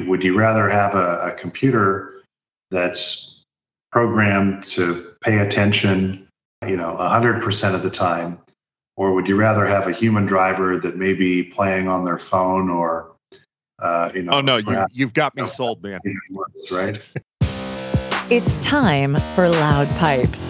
Would you rather have a computer that's programmed to pay attention, 100% of the time? Or would you rather have a human driver that may be playing on their phone or, Oh, no, you've got me sold, man. Right? It's time for Loud Pipes,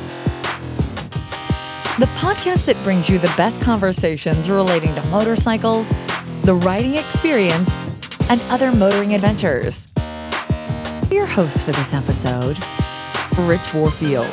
the podcast that brings you the best conversations relating to motorcycles, the riding experience, and other motoring adventures. Your host for this episode, Rich Warfield.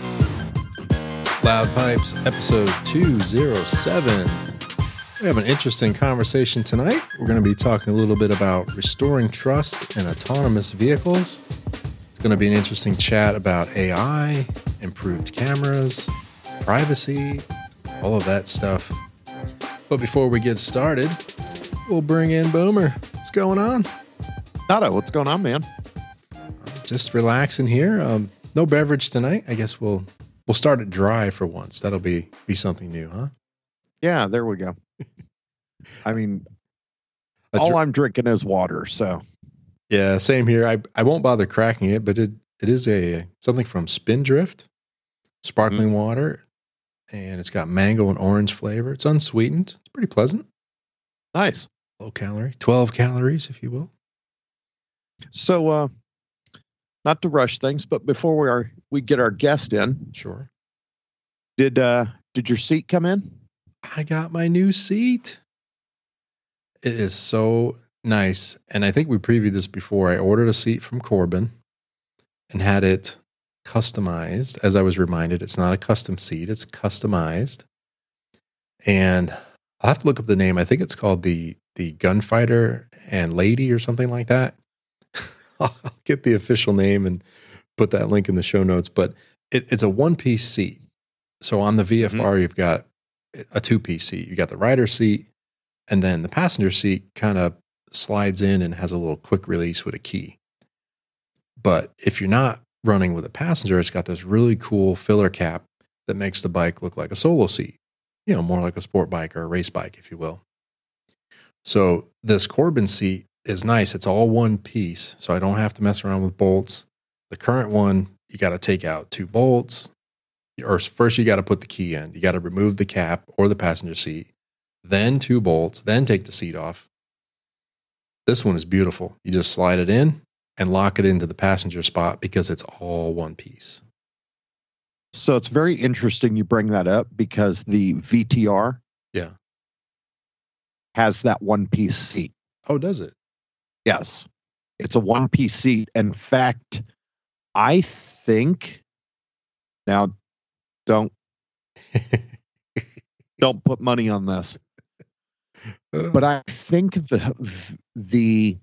Loud Pipes, episode 207. We have an interesting conversation tonight. We're going to be talking a little bit about restoring trust in autonomous vehicles. It's going to be an interesting chat about AI, improved cameras, privacy, all of that stuff. But before we get started, we'll bring in Boomer. What's going on? Nada, what's going on, man? Just relaxing here. No beverage tonight. I guess we'll start it dry for once. That'll be something new, huh? Yeah, there we go. I mean, all I'm drinking is water, so. Yeah, same here. I won't bother cracking it, but it is something from Spindrift, sparkling water, and it's got mango and orange flavor. It's unsweetened. It's pretty pleasant. Nice. Low calorie, 12 calories, if you will. So, not to rush things, but before we get our guest in, sure. Did your seat come in? I got my new seat. It is so nice, and I think we previewed this before. I ordered a seat from Corbin and had it customized. As I was reminded, it's not a custom seat; it's customized. And I'll have to look up the name. I think it's called the Gunfighter and Lady or something like that. I'll get the official name and put that link in the show notes. But it's a one-piece seat. So on the VFR, you've got a two-piece seat. You got the rider seat, and then the passenger seat kind of slides in and has a little quick release with a key. But if you're not running with a passenger, it's got this really cool filler cap that makes the bike look like a solo seat. More like a sport bike or a race bike, if you will. So this Corbin seat is nice. It's all one piece, so I don't have to mess around with bolts. The current one, you got to take out two bolts. Or first you got to put the key in. You got to remove the cap or the passenger seat, then two bolts, then take the seat off. This one is beautiful. You just slide it in and lock it into the passenger spot because it's all one piece. So it's very interesting you bring that up because the VTR has that one-piece seat. Oh, does it? Yes. It's a one-piece seat. In fact, I think, now don't put money on this, but I think the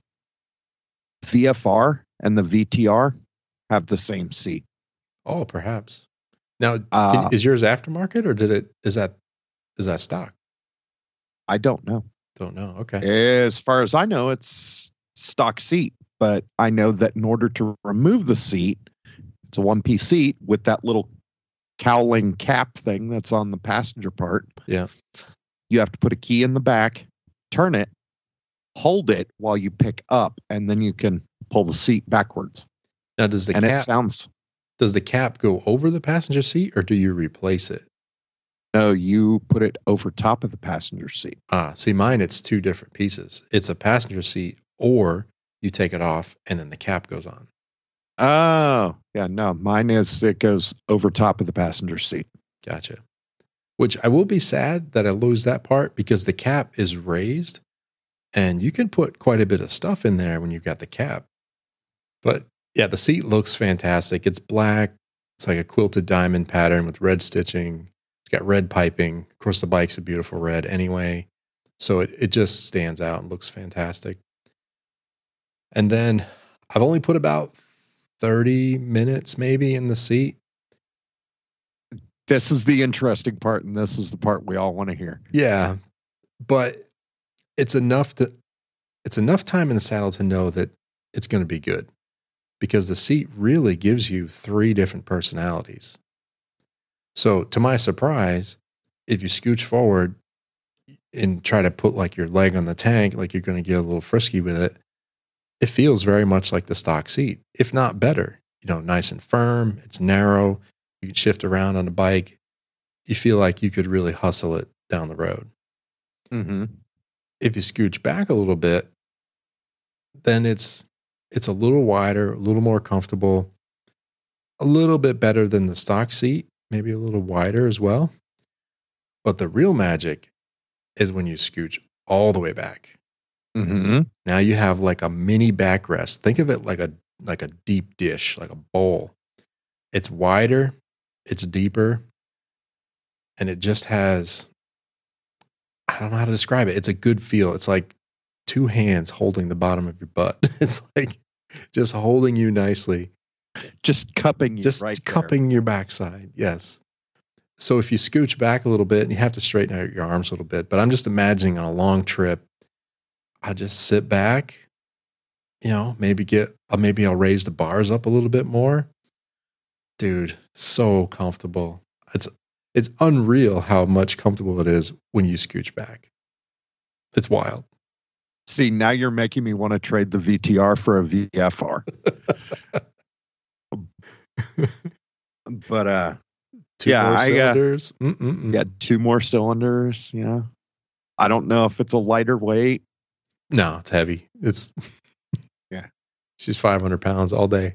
VFR and the VTR have the same seat. Oh, perhaps. Now, is yours aftermarket or is that stock? I don't know. Don't know. Okay. As far as I know, it's stock seat, but I know that in order to remove the seat, it's a one-piece seat with that little cowling cap thing that's on the passenger part. Yeah. You have to put a key in the back, turn it, hold it while you pick up, and then you can pull the seat backwards. Now, does the cap go over the passenger seat or do you replace it? No, you put it over top of the passenger seat. See, mine, it's two different pieces. It's a passenger seat or you take it off and then the cap goes on. Oh, yeah, no, mine it goes over top of the passenger seat. Gotcha. Which I will be sad that I lose that part because the cap is raised and you can put quite a bit of stuff in there when you've got the cap. But yeah, the seat looks fantastic. It's black. It's like a quilted diamond pattern with red stitching. It's got red piping. Of course, the bike's a beautiful red anyway. So it just stands out and looks fantastic. And then I've only put about 30 minutes maybe in the seat. This is the interesting part, and this is the part we all want to hear. Yeah, but it's enough time in the saddle to know that it's going to be good because the seat really gives you three different personalities. So to my surprise, if you scooch forward and try to put like your leg on the tank, like you're going to get a little frisky with it, it feels very much like the stock seat, if not better. Nice and firm. It's narrow. You can shift around on the bike. You feel like you could really hustle it down the road. Mm-hmm. If you scooch back a little bit, then it's a little wider, a little more comfortable, a little bit better than the stock seat, maybe a little wider as well. But the real magic is when you scooch all the way back. Mm-hmm. Now you have like a mini backrest. Think of it like a deep dish, like a bowl. It's wider, it's deeper, and it just has, I don't know how to describe it. It's a good feel. It's like two hands holding the bottom of your butt. It's like just holding you nicely. Just cupping you Just right cupping your backside. Yes. So if you scooch back a little bit, and you have to straighten out your arms a little bit, but I'm just imagining on a long trip, I just sit back, maybe I'll raise the bars up a little bit more. Dude, so comfortable. It's unreal how much comfortable it is when you scooch back. It's wild. See, now you're making me want to trade the VTR for a VFR. But Two more cylinders. Yeah, 2 more cylinders. I don't know if it's a lighter weight. No, it's heavy. It's yeah. She's 500 pounds all day.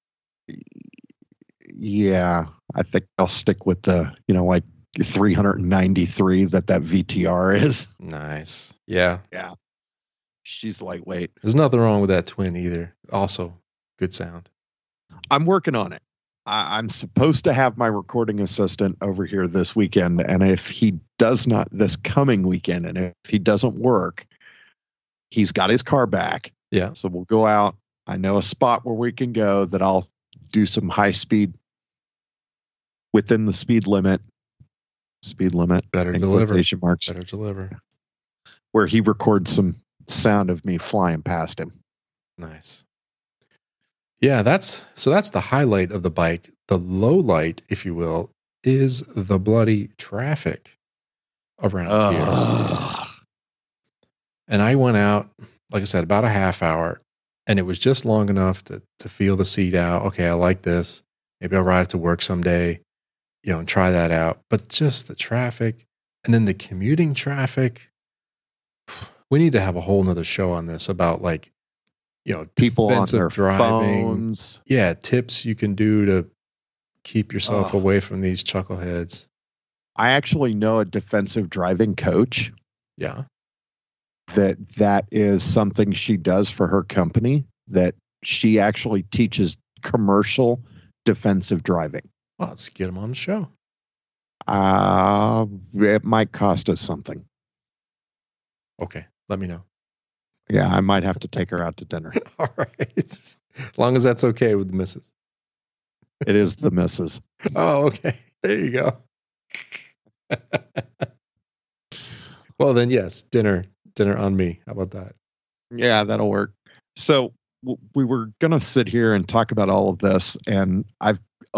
Yeah, I think I'll stick with the like 393 that VTR is. Nice. Yeah. Yeah. She's lightweight. There's nothing wrong with that twin either. Also, good sound. I'm working on it. I'm supposed to have my recording assistant over here this weekend. And if he does not this coming weekend, and if he doesn't work, he's got his car back. Yeah. So we'll go out. I know a spot where we can go that I'll do some high speed within the speed limit. Better deliver. Quotation marks. Better deliver. Where he records some sound of me flying past him. Nice. Yeah, that's the highlight of the bike. The low light, if you will, is the bloody traffic around here. And I went out, like I said, about a half hour, and it was just long enough to feel the seat out. Okay, I like this. Maybe I'll ride it to work someday, and try that out. But just the traffic, and then the commuting traffic. We need to have a whole nother show on this about people on their driving. phones. Yeah, tips you can do to keep yourself away from these chuckleheads. I actually know a defensive driving coach. Yeah. That is something she does for her company, that she actually teaches commercial defensive driving. Well, let's get them on the show. It might cost us something. Okay, let me know. Yeah, I might have to take her out to dinner. All right. As long as that's okay with the missus. It is the missus. Oh, okay. There you go. Well, then, yes, dinner on me. How about that? Yeah, that'll work. So we were going to sit here and talk about all of this. And I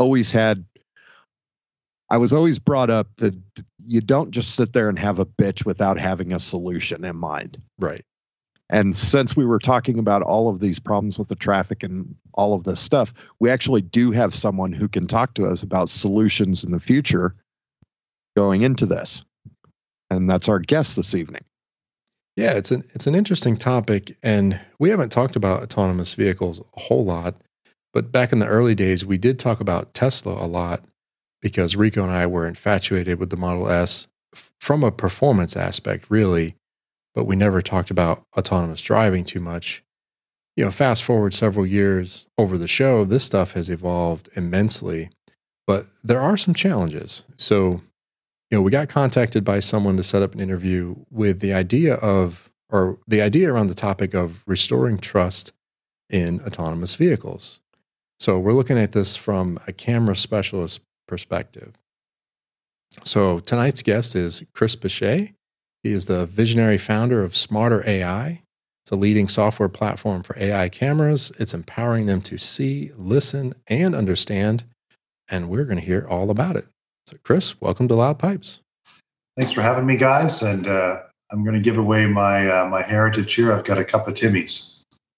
was always brought up that you don't just sit there and have a bitch without having a solution in mind. Right. And since we were talking about all of these problems with the traffic and all of this stuff, we actually do have someone who can talk to us about solutions in the future going into this. And that's our guest this evening. Yeah, it's an interesting topic, and we haven't talked about autonomous vehicles a whole lot, but back in the early days, we did talk about Tesla a lot because Rico and I were infatuated with the Model S from a performance aspect, really. But we never talked about autonomous driving too much. Fast forward several years over the show, this stuff has evolved immensely, but there are some challenges. So, we got contacted by someone to set up an interview with the idea around the topic of restoring trust in autonomous vehicles. So we're looking at this from a camera specialist perspective. So tonight's guest is Chris Bechet. He is the visionary founder of Smarter AI. It's a leading software platform for AI cameras. It's empowering them to see, listen, and understand. And we're going to hear all about it. So, Chris, welcome to Loud Pipes. Thanks for having me, guys. And I'm going to give away my heritage here. I've got a cup of Timmy's.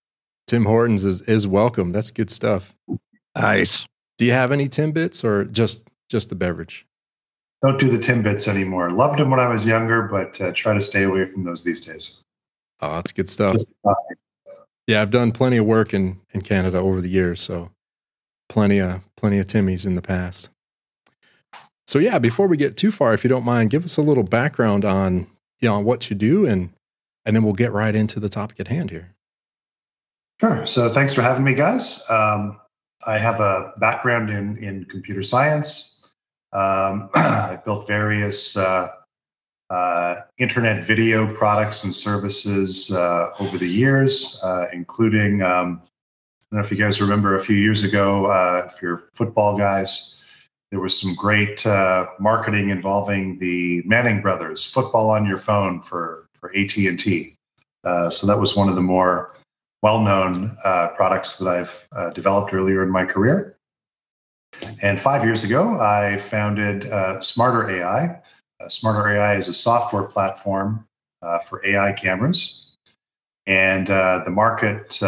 Tim Hortons is welcome. That's good stuff. Nice. Do you have any Timbits or just the beverage? Don't do the Timbits anymore. Loved them when I was younger, but try to stay away from those these days. Oh, that's good stuff. Yeah, I've done plenty of work in Canada over the years, so plenty of Timmies in the past. So yeah, before we get too far, if you don't mind, give us a little background on what you do, and then we'll get right into the topic at hand here. Sure. So thanks for having me, guys. I have a background in computer science. I built various internet video products and services over the years, including, I don't know if you guys remember a few years ago, if you're football guys, there was some great marketing involving the Manning brothers, football on your phone for AT&T. So that was one of the more well-known products that I've developed earlier in my career. And 5 years ago, I founded Smarter AI. Smarter AI is a software platform for AI cameras, and the market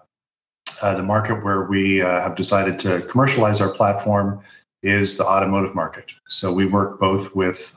where we have decided to commercialize our platform is the automotive market. So we work both with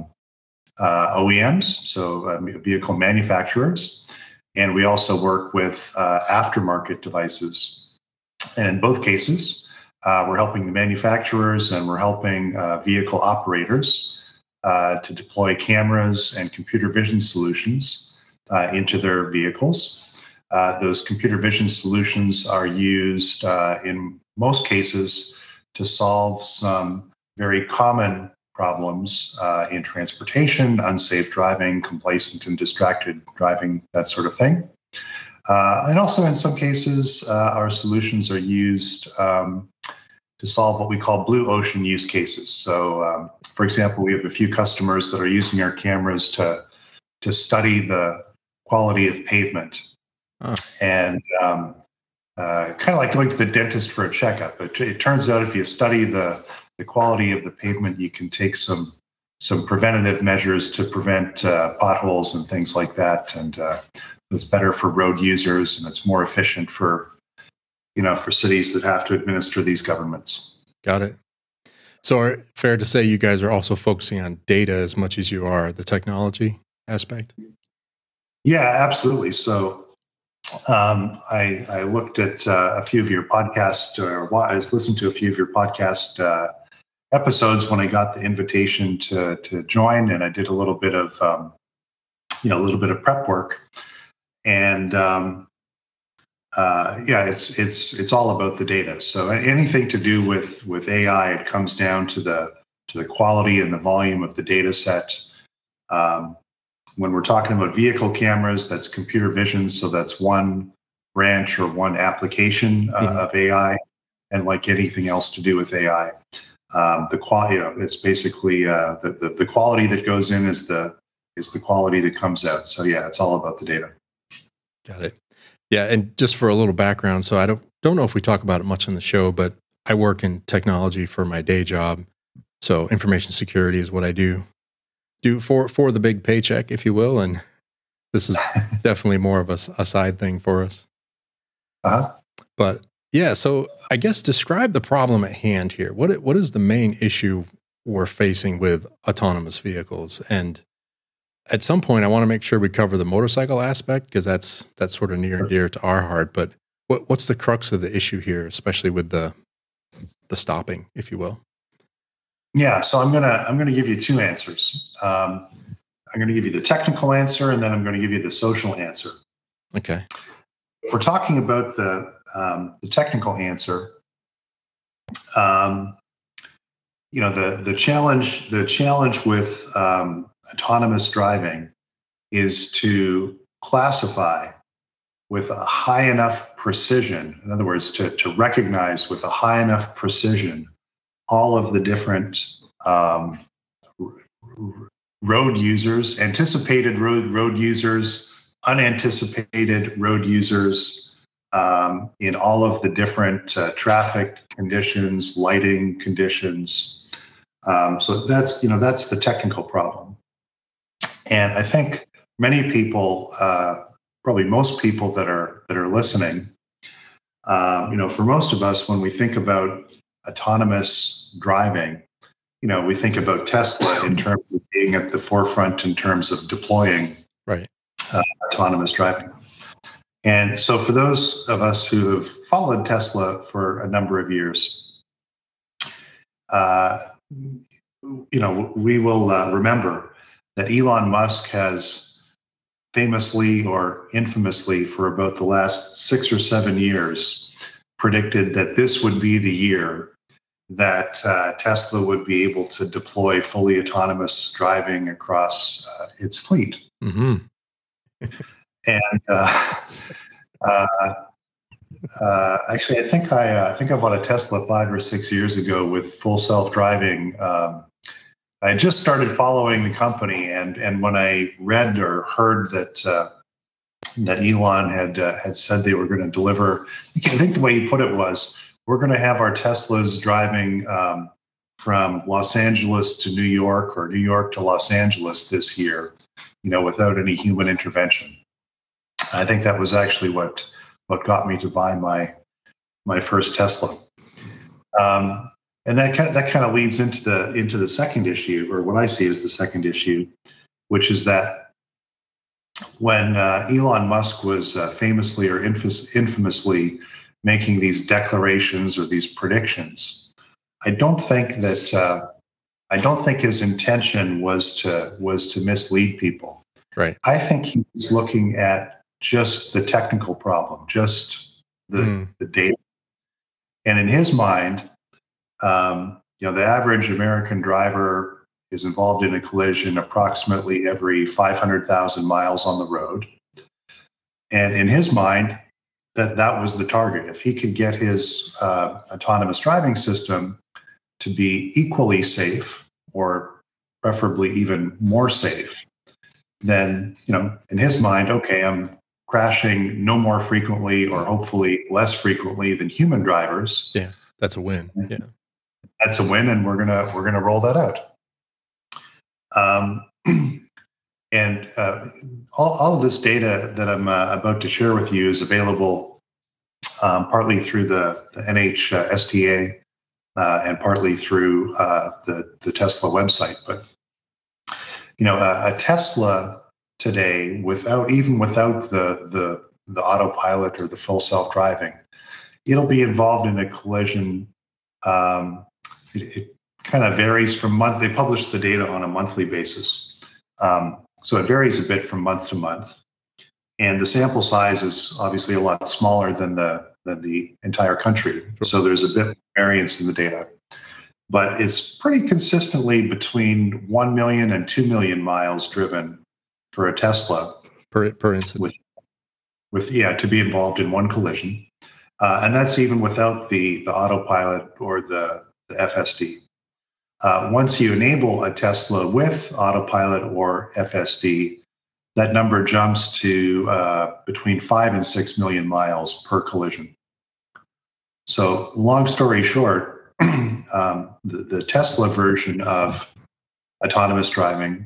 OEMs, so vehicle manufacturers, and we also work with aftermarket devices. And in both cases, we're helping the manufacturers and we're helping vehicle operators to deploy cameras and computer vision solutions into their vehicles. Those computer vision solutions are used in most cases to solve some very common problems in transportation, unsafe driving, complacent and distracted driving, that sort of thing. And also in some cases, our solutions are used to solve what we call blue ocean use cases. So, for example, we have a few customers that are using our cameras to study the quality of pavement. And kind of like going to the dentist for a checkup. It turns out if you study the quality of the pavement, you can take some preventative measures to prevent potholes and things like that. And it's better for road users, and it's more efficient for cities that have to administer these governments. Got it. So fair to say you guys are also focusing on data as much as you are the technology aspect? Yeah, absolutely. So I looked at a few of your podcasts, or I listened to a few of your podcast episodes when I got the invitation to join, and I did a little bit of prep work, and it's all about the data. So anything to do with AI, it comes down to the quality and the volume of the data set. When we're talking about vehicle cameras, that's computer vision, so that's one branch or one application of AI, and like anything else to do with AI. The quality, it's basically the quality that goes in is the quality that comes out. So yeah, it's all about the data. Got it. Yeah, and just for a little background, so I don't know if we talk about it much on the show, but I work in technology for my day job. So information security is what I do for the big paycheck, if you will, and this is definitely more of a side thing for us. But yeah, so I guess describe the problem at hand here. What is the main issue we're facing with autonomous vehicles? And at some point, I want to make sure we cover the motorcycle aspect, because that's sort of near and dear to our heart. But what's the crux of the issue here, especially with the stopping, if you will? Yeah, so I'm gonna give you two answers. I'm going to give you the technical answer, and then I'm going to give you the social answer. Okay. If we're talking about the technical answer, the challenge with autonomous driving is to classify with a high enough precision. In other words, to recognize with a high enough precision all of the different road users, anticipated road users, unanticipated road users, in all of the different traffic conditions, lighting conditions. So that's the technical problem. And I think many people, probably most people that are listening, For most of us, when we think about autonomous driving, we think about Tesla in terms of being at the forefront in terms of deploying autonomous driving. And so for those of us who have followed Tesla for a number of years, we will remember that Elon Musk has famously or infamously for about the last 6 or 7 years predicted that this would be the year that Tesla would be able to deploy fully autonomous driving across its fleet. Mm-hmm. And actually, I think I bought a Tesla 5 or 6 years ago with full self-driving. I just started following the company, and when I read or heard that Elon had said they were going to deliver, I think the way he put it was, we're going to have our Teslas driving from Los Angeles to New York or New York to Los Angeles this year, without any human intervention. I think that was actually what got me to buy my first Tesla. And that kind of leads into the second issue, or what I see as the second issue, which is that when Elon Musk was famously or infamously making these declarations or these predictions, I don't think his intention was to mislead people. Right. I think he was looking at just the technical problem, just the data, and in his mind, the average American driver is involved in a collision approximately every 500,000 miles on the road. And in his mind, that was the target. If he could get his autonomous driving system to be equally safe, or preferably even more safe, then, in his mind, okay, I'm crashing no more frequently or hopefully less frequently than human drivers. Yeah, that's a win. Yeah. That's a win, and we're gonna roll that out. And all of this data that I'm about to share with you is available partly through the NHTSA and partly through the Tesla website. But a Tesla today, without the autopilot or the full self-driving, it'll be involved in a collision. It kind of varies from month. They publish the data on a monthly basis. So it varies a bit from month to month. And the sample size is obviously a lot smaller than the entire country. So there's a bit of variance in the data. But it's pretty consistently between 1 million and 2 million miles driven for a Tesla. Per incident. To be involved in one collision. And that's even without the autopilot or the FSD. Once you enable a Tesla with autopilot or FSD, that number jumps to between 5 and 6 million miles per collision. So, long story short, the Tesla version of autonomous driving,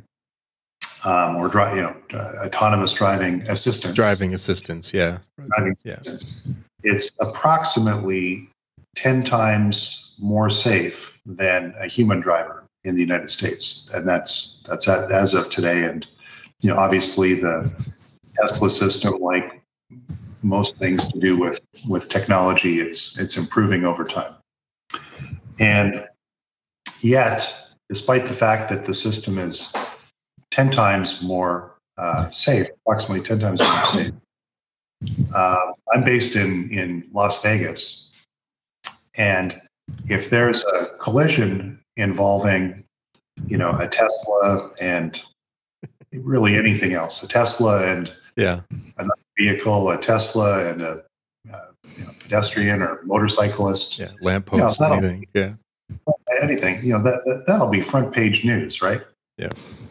autonomous driving assistance. Driving assistance, yeah. It's approximately 10 times more safe than a human driver in the United States, and that's as of today. And obviously, the Tesla system, like most things to do with technology, it's improving over time. And yet, despite the fact that the system is 10 times more safe, approximately 10 times more safe, I'm based in Las Vegas, and if there's a collision involving, a Tesla and really anything else, a Tesla and another vehicle, a Tesla and a pedestrian or motorcyclist, lamppost, anything, anything, that'll be front page news, right? Yeah.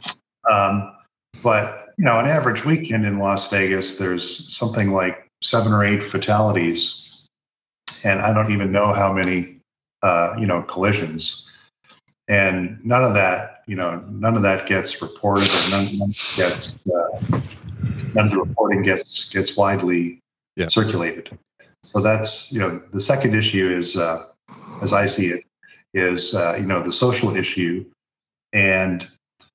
But an average weekend in Las Vegas, there's something like 7 or 8 fatalities, and I don't even know how many, collisions. And none of that gets reported, or none of the reporting gets widely circulated. So that's, the second issue is, as I see it, is, the social issue. And,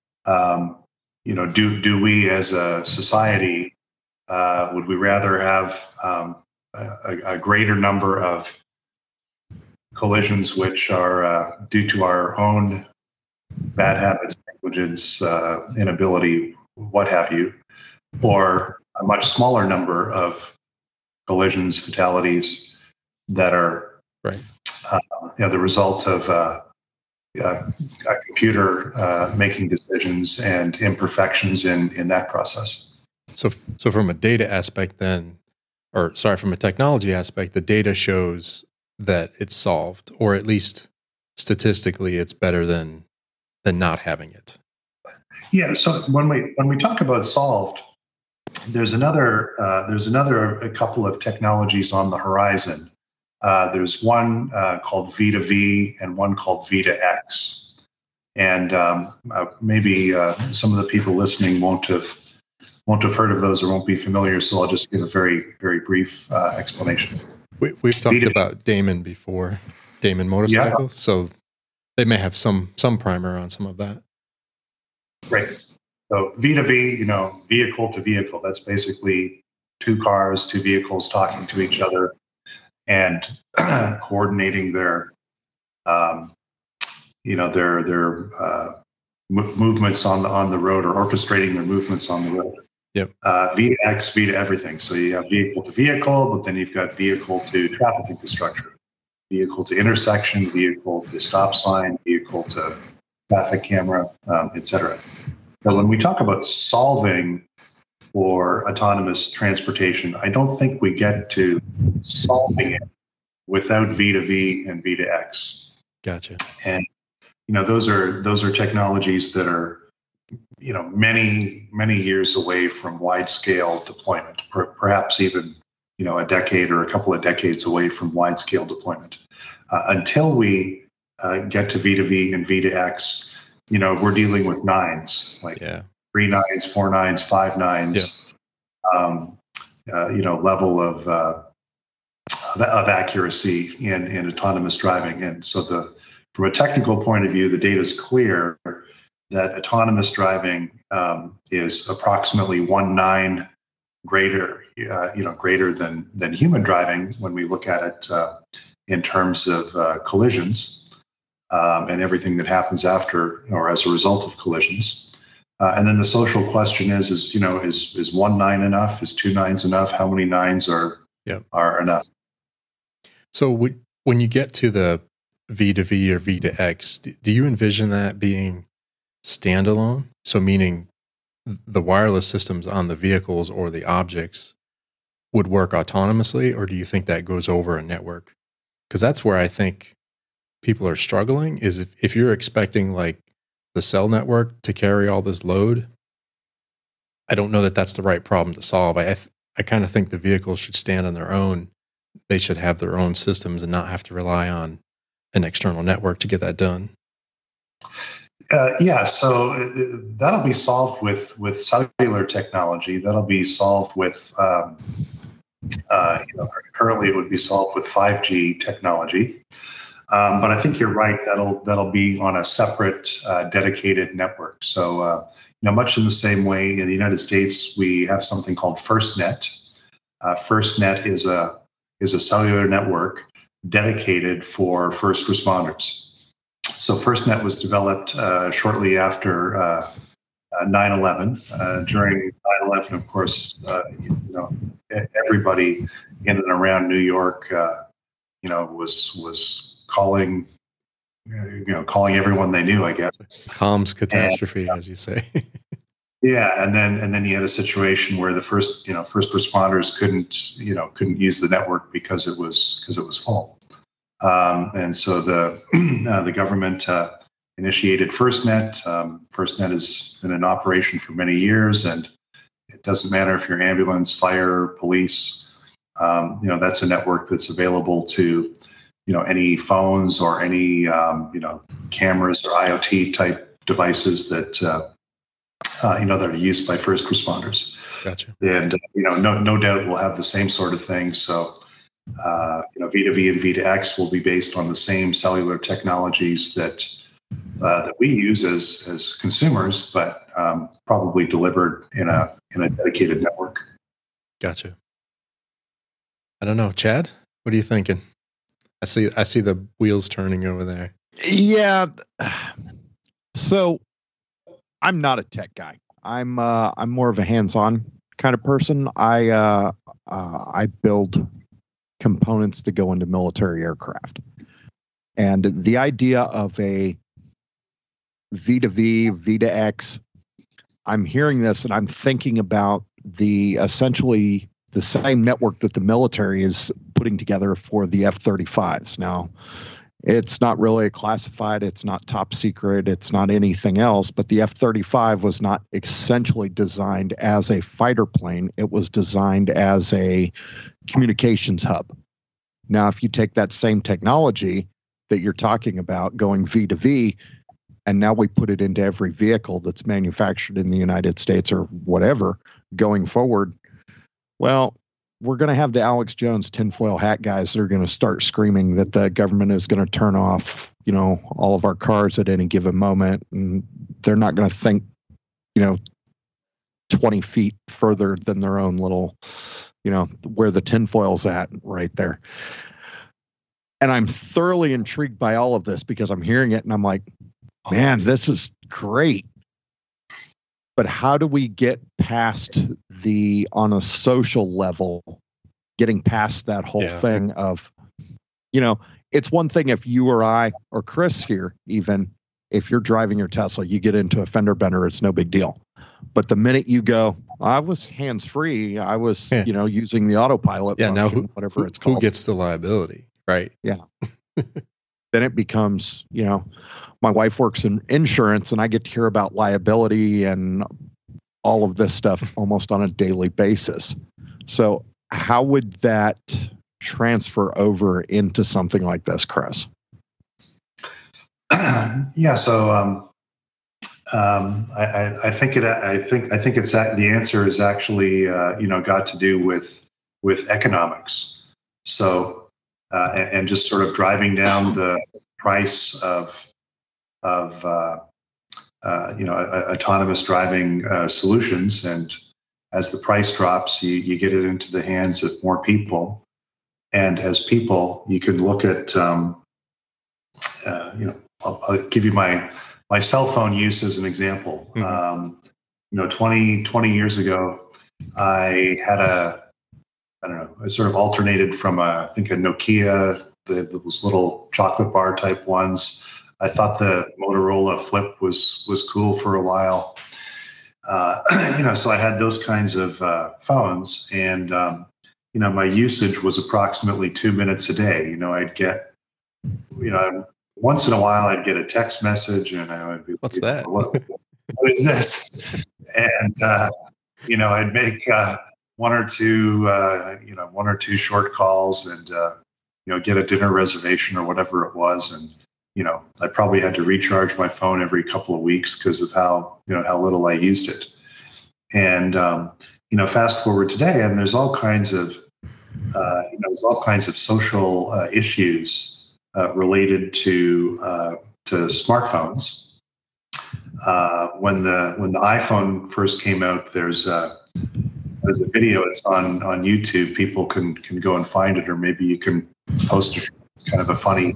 do we as a society, would we rather have a greater number of collisions which are due to our own bad habits, negligence, inability, what have you, or a much smaller number of collisions, fatalities that are right. The result of a computer making decisions and imperfections in that process. So from a data aspect then, from a technology aspect, the data shows that it's solved, or at least statistically it's better than not having it. Yeah. So when we talk about solved, there's a couple of technologies on the horizon. There's one called V2V and one called V2X. And maybe some of the people listening won't have heard of those or won't be familiar. So I'll just give a very, very brief explanation. We've talked about Damon before, Damon Motorcycles. Yeah. So they may have some primer on some of that. Right. So V2V, vehicle to vehicle, that's basically two vehicles talking to each other and coordinating their movements on the road, or orchestrating their movements on the road. Yep. V2X, V to everything. So you have vehicle to vehicle, but then you've got vehicle to traffic infrastructure, vehicle to intersection, vehicle to stop sign, vehicle to traffic camera, etc. But when we talk about solving for autonomous transportation, I don't think we get to solving it without V2V and V2X. Gotcha. And those are technologies that are many years away from wide scale deployment, perhaps even a decade or a couple of decades away from wide scale deployment. Until we get to V2V and V2X, we're dealing with nines, like 3 nines, 4 nines, 5 nines, level of accuracy in autonomous driving. And so from a technical point of view, the data is clear that autonomous driving is approximately 1 9 greater than human driving when we look at it in terms of collisions. And everything that happens after or as a result of collisions. And then the social question is 1 9 enough? Is 2 nines enough? How many nines are enough? So when you get to the V2V or V2X, do you envision that being standalone? So meaning the wireless systems on the vehicles or the objects would work autonomously, or do you think that goes over a network? Because that's where I think people are struggling, is if you're expecting like the cell network to carry all this load, I don't know that that's the right problem to solve. I kind of think the vehicles should stand on their own. They should have their own systems and not have to rely on an external network to get that done. So that'll be solved with cellular technology. That'll be solved with, currently it would be solved with 5G technology. But I think you're right. That'll be on a separate, dedicated network. So, much in the same way in the United States, we have something called FirstNet. FirstNet is a cellular network dedicated for first responders. So FirstNet was developed shortly after 9/11. During 9/11, of course, everybody in and around New York, was calling everyone they knew, I guess. Comms catastrophe, as you say. Yeah, and then you had a situation where the first responders couldn't use the network because it was full, and so the government initiated FirstNet. FirstNet has been in operation for many years, and it doesn't matter if you're ambulance, fire, police. That's a network that's available to any phones or any cameras or IoT type devices that that are used by first responders. Gotcha. And no doubt we'll have the same sort of thing. So V2V and V2X will be based on the same cellular technologies that we use as consumers, but probably delivered in a dedicated network. Gotcha. I don't know, Chad. What are you thinking? I see the wheels turning over there. Yeah. So I'm not a tech guy. I'm more of a hands-on kind of person. I build components to go into military aircraft. And the idea of a V2V, V2X, I'm hearing this and I'm thinking about essentially the same network that the military is putting together for the F-35s. Now, it's not really classified, it's not top secret, it's not anything else, but the F-35 was not essentially designed as a fighter plane. It was designed as a communications hub. Now, if you take that same technology that you're talking about going V2V, and now we put it into every vehicle that's manufactured in the United States or whatever going forward, well, we're going to have the Alex Jones tinfoil hat guys that are going to start screaming that the government is going to turn off, all of our cars at any given moment. And they're not going to think, 20 feet further than their own little, where the tinfoil's at right there. And I'm thoroughly intrigued by all of this because I'm hearing it and I'm like, man, this is great. But how do we get past on a social level, getting past that whole thing of, it's one thing if you or I or Chris here, even if you're driving your Tesla, you get into a fender bender, it's no big deal. But the minute you go, I was hands-free, I was, using the autopilot function, whatever it's called. Who gets the liability, right? Yeah. Then it becomes, my wife works in insurance and I get to hear about liability and all of this stuff almost on a daily basis. So how would that transfer over into something like this, Chris? Yeah. So I think it's the answer is actually got to do with economics. So and just sort of driving down the price of autonomous driving solutions, and as the price drops, you get it into the hands of more people, and as people, you can look at I'll give you my cell phone use as an example. 20 years ago, I had I sort of alternated from I think a Nokia, those little chocolate bar type ones. I thought the Motorola Flip was cool for a while. So I had those kinds of phones, and my usage was approximately 2 minutes a day. I'd get, once in a while I'd get a text message, and I would be, what's that? What is this? And I'd make one or two short calls, and get a dinner reservation or whatever it was, and I probably had to recharge my phone every couple of weeks because of how little I used it. And fast forward today, and there's all kinds of social issues related to smartphones. When the iPhone first came out, there's a video. It's on YouTube. People can go and find it, or maybe you can post it. It's kind of a funny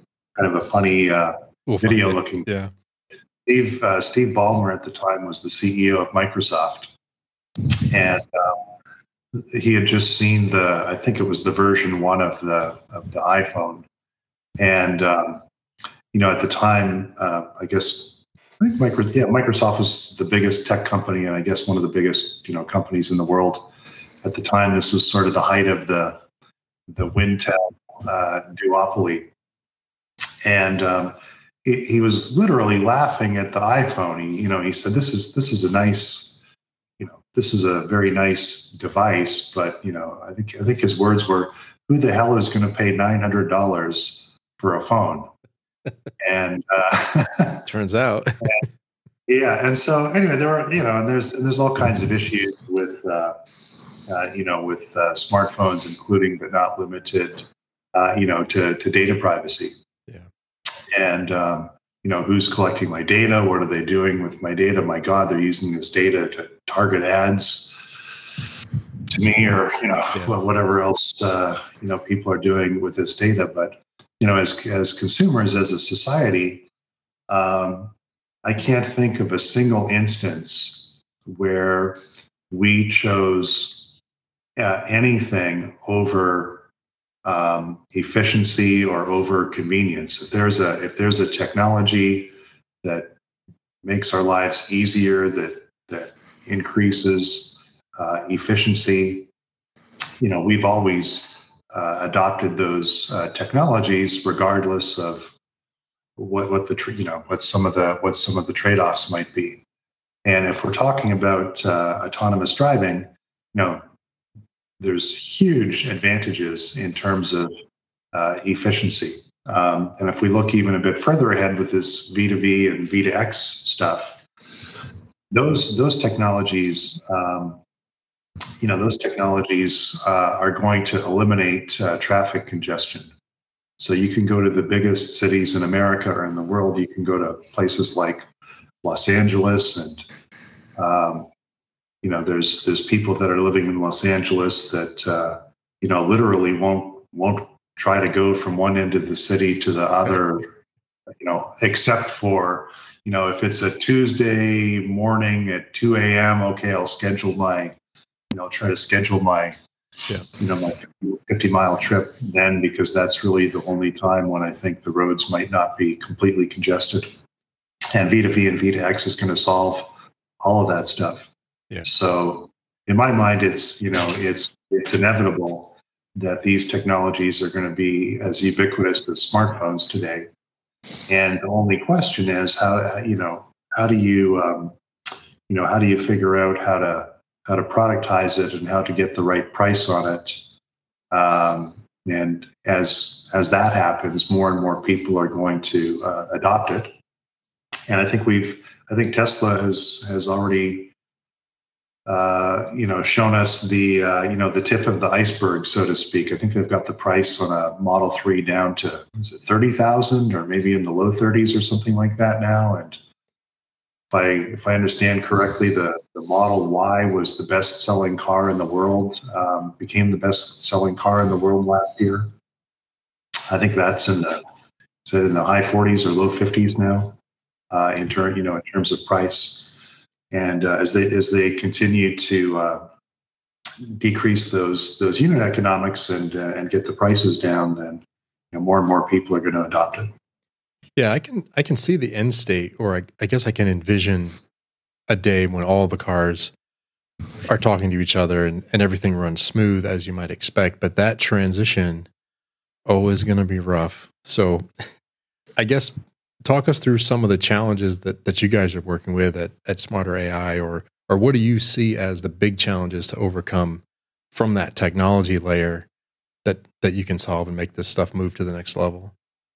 video looking. Yeah. Steve Ballmer at the time was the CEO of Microsoft, and he had just seen I think it was the version 1 of the iPhone, and at the time, I think Microsoft was the biggest tech company, and I guess one of the biggest companies in the world at the time. This was sort of the height of the Wintel duopoly. And he was literally laughing at the iPhone. He said, "This is a nice, this is a very nice device." But I think his words were, "Who the hell is going to pay $900 for a phone?" And turns out, yeah. And so anyway, there are and there's all kinds of issues with with smartphones, including but not limited, to data privacy. Yeah. And who's collecting my data? What are they doing with my data? My God, they're using this data to target ads to me, or whatever else people are doing with this data. But as consumers, as a society, I can't think of a single instance where we chose anything over efficiency or over convenience. If there's a technology that makes our lives easier, that increases efficiency, we've always adopted those technologies, regardless of what some of the trade-offs might be. And if we're talking about autonomous driving, there's huge advantages in terms of efficiency. And if we look even a bit further ahead with this V2V and V2X stuff, those technologies, are going to eliminate traffic congestion. So you can go to the biggest cities in America or in the world. You can go to places like Los Angeles, and there's people that are living in Los Angeles that literally won't try to go from one end of the city to the other, except for if it's a Tuesday morning at 2 a.m. Okay, I'll schedule my try to schedule my my 50-mile trip then, because that's really the only time when I think the roads might not be completely congested. And V2V and V2X is going to solve all of that stuff. Yeah. So in my mind, it's inevitable that these technologies are going to be as ubiquitous as smartphones today. And the only question is how do you figure out how to productize it and how to get the right price on it. And as that happens, more and more people are going to adopt it. And I think Tesla has already shown us the tip of the iceberg, so to speak. I think they've got the price on a Model 3 down to, is it 30,000 or maybe in the low 30s or something like that now. And if I understand correctly, the Model Y was the best-selling car in the world, became the best-selling car in the world last year. I think that's in the high 40s or low 50s now, in terms of price. And as they continue to decrease those unit economics and get the prices down, then more and more people are going to adopt it. Yeah, I can see the end state, or I guess I can envision a day when all the cars are talking to each other and everything runs smooth as you might expect. But that transition, is going to be rough. So I guess talk us through some of the challenges that you guys are working with at Smarter AI, or what do you see as the big challenges to overcome from that technology layer that you can solve and make this stuff move to the next level?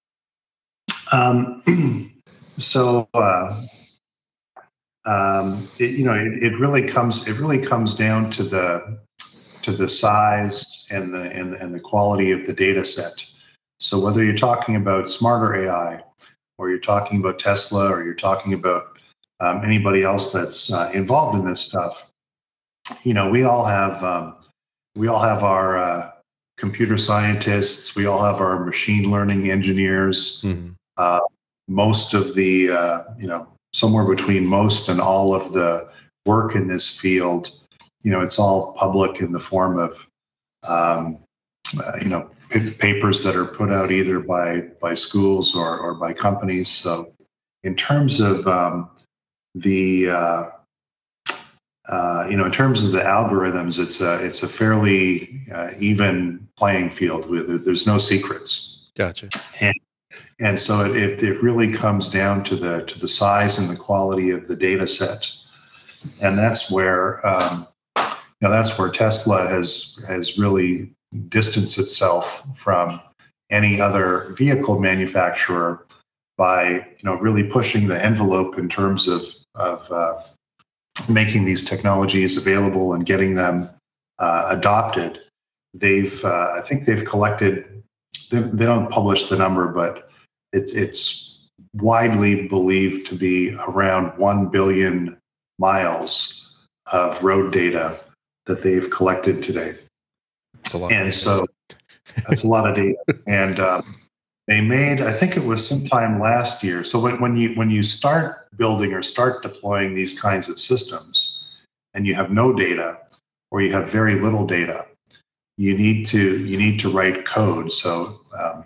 It really comes down to the size and the quality of the data set. So whether you're talking about Smarter AI, or you're talking about Tesla, or you're talking about anybody else that's involved in this stuff, we all have our computer scientists, we all have our machine learning engineers. Mm-hmm. Most of the, somewhere between most and all of the work in this field, it's all public in the form of, papers that are put out either by schools or by companies. So in terms of in terms of the algorithms, it's a fairly even playing field. There's no secrets. Gotcha. And so it really comes down to the size and the quality of the data set, and that's where Tesla has really distanced itself from any other vehicle manufacturer by really pushing the envelope in terms of making these technologies available and getting them adopted, I think they've collected. They don't publish the number, but it's widely believed to be around 1 billion miles of road data that they've collected today. That's a lot. And so that's a lot of data. And they made, I think it was sometime last year. So when you start building or start deploying these kinds of systems, and you have no data or you have very little data, you need to write code. So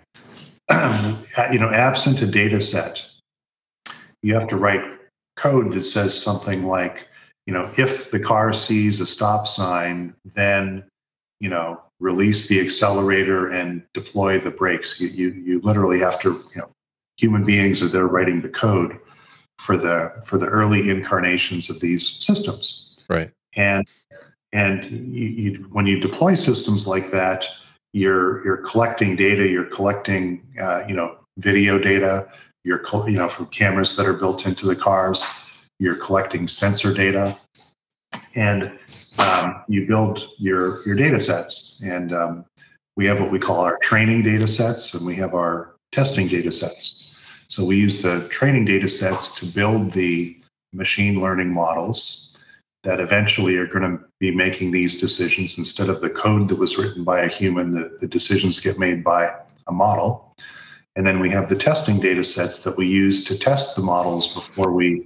absent a data set, you have to write code that says something like, if the car sees a stop sign, then release the accelerator and deploy the brakes. You literally have to, human beings are there writing the code for the early incarnations of these systems. Right. And when you deploy systems like that, you're collecting data. You're collecting video data. You're from cameras that are built into the cars. You're collecting sensor data, and you build your data sets. And we have what we call our training data sets, and we have our testing data sets. So we use the training data sets to build the machine learning models that eventually are going to be making these decisions. Instead of the code that was written by a human, the decisions get made by a model. And then we have the testing data sets that we use to test the models before we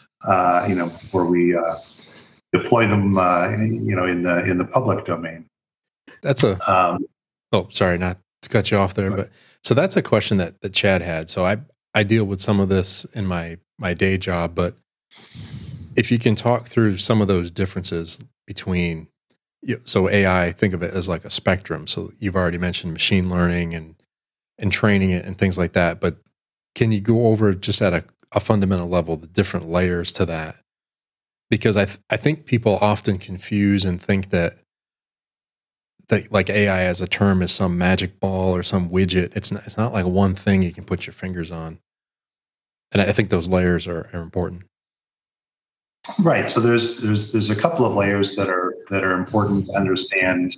deploy them, in the public domain. That's sorry, not to cut you off there, but so that's a question that Chad had. So I deal with some of this in my day job, but if you can talk through some of those differences between, so AI, think of it as like a spectrum. So you've already mentioned machine learning and training it and things like that, but can you go over just at a fundamental level, the different layers to that? Because I think people often confuse and think that like AI as a term is some magic ball or some widget. It's not like one thing you can put your fingers on. And I think those layers are important. Right. So there's a couple of layers that are important to understand,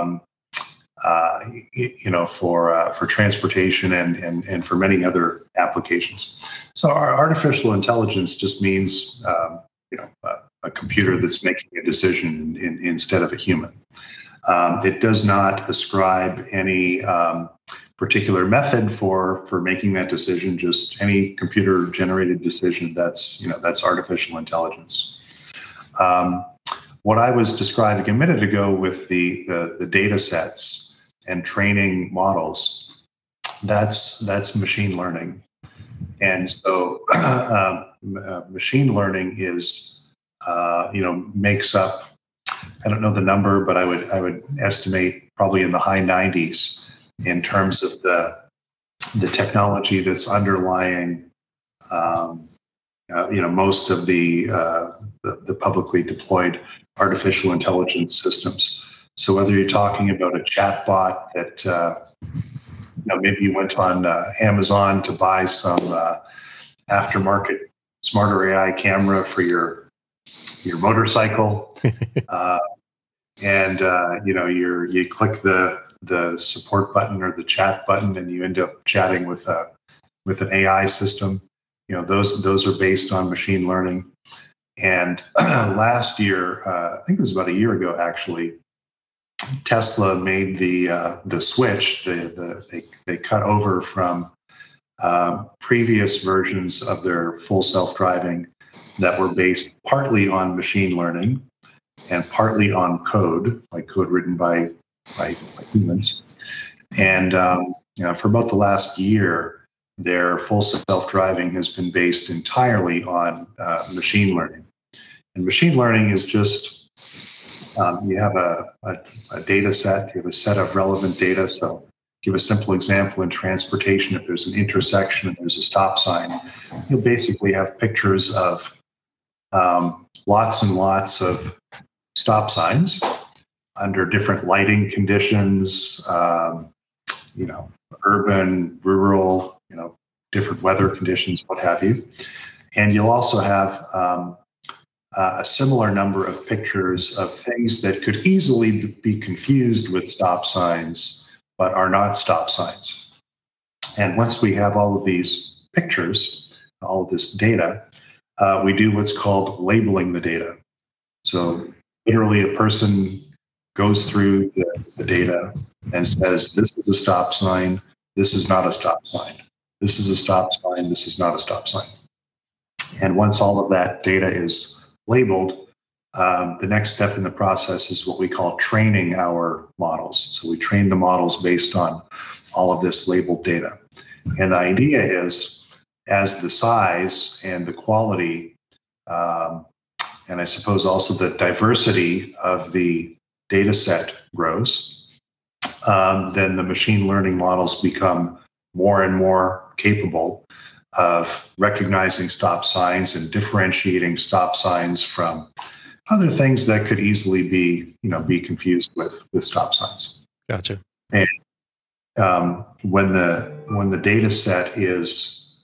for transportation and for many other applications. So our artificial intelligence just means a computer that's making a decision instead of a human. It does not ascribe any particular method for making that decision. Just any computer generated decision. That's artificial intelligence. What I was describing a minute ago with the data sets and training models, that's machine learning. And so machine learning is makes up, I don't know the number, but I would estimate probably in the high 90s in terms of the technology that's underlying most of the publicly deployed artificial intelligence systems. So whether you're talking about a chatbot that maybe you went on Amazon to buy some aftermarket smarter AI camera for your motorcycle, and you click the support button or the chat button, and you end up chatting with an AI system. Those are based on machine learning. And last year, I think it was about a year ago, actually, Tesla made the switch. They cut over from previous versions of their full self-driving that were based partly on machine learning and partly on code, like code written by humans. And for about the last year, their full self-driving has been based entirely on machine learning. And machine learning is just, you have a data set, you have a set of relevant data. So give a simple example in transportation. If there's an intersection and there's a stop sign, you'll basically have pictures of lots and lots of stop signs under different lighting conditions, urban, rural, different weather conditions, what have you. And you'll also have a similar number of pictures of things that could easily be confused with stop signs, but are not stop signs. And once we have all of these pictures, all of this data, we do what's called labeling the data. So literally a person goes through the data and says, this is a stop sign, this is not a stop sign. This is a stop sign, this is not a stop sign. And once all of that data is labeled, the next step in the process is what we call training our models. So we train the models based on all of this labeled data. And the idea is, as the size and the quality, and I suppose also the diversity of the data set grows, then the machine learning models become more and more capable of recognizing stop signs and differentiating stop signs from other things that could easily be confused with stop signs. Gotcha. And when the data set is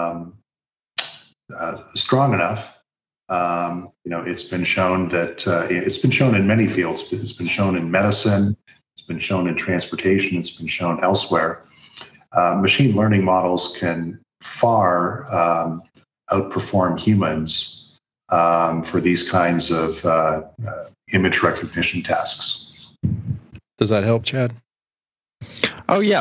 strong enough, it's been shown that it's been shown in many fields. It's been shown in medicine. It's been shown in transportation. It's been shown elsewhere. Machine learning models can far outperform humans for these kinds of image recognition tasks. Does that help, Chad? Oh yeah,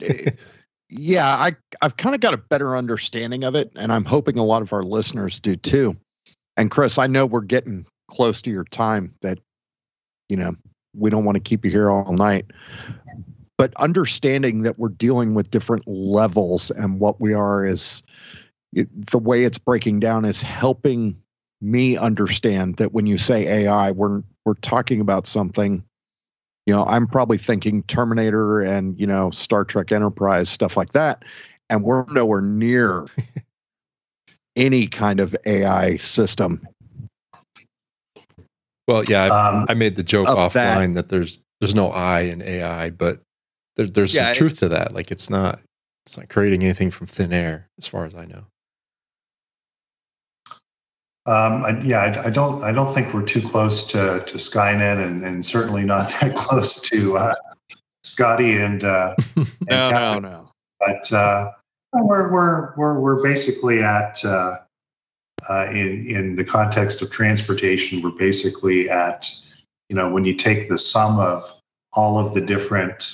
I've kind of got a better understanding of it, and I'm hoping a lot of our listeners do too. And Chris, I know we're getting close to your time, that we don't want to keep you here all night. But understanding that we're dealing with different levels, and what we are is the way it's breaking down is helping me understand that when you say AI, we're talking about something. I'm probably thinking Terminator and Star Trek Enterprise, stuff like that, and we're nowhere near any kind of AI system. Well, yeah, I made the joke offline that there's no I in AI, but there's some truth to that. Like it's not creating anything from thin air, as far as I know. I don't think we're too close to Skynet, and certainly not that close to Scotty and no. But we're basically at in the context of transportation, we're basically at when you take the sum of all of the different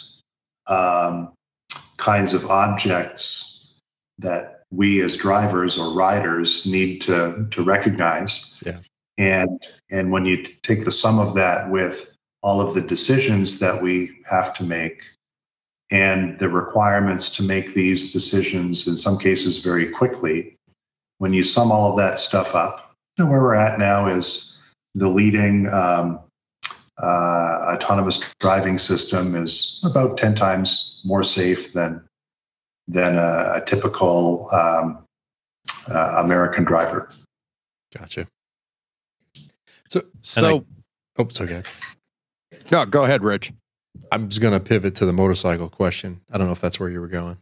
kinds of objects that we as drivers or riders need to recognize. Yeah. And when you take the sum of that with all of the decisions that we have to make and the requirements to make these decisions, in some cases very quickly, when you sum all of that stuff up, where we're at now is the leading autonomous driving system is about 10 times more safe than a typical American driver. Gotcha. So sorry, go ahead. No, go ahead, Rich. I'm just going to pivot to the motorcycle question. I don't know if that's where you were going.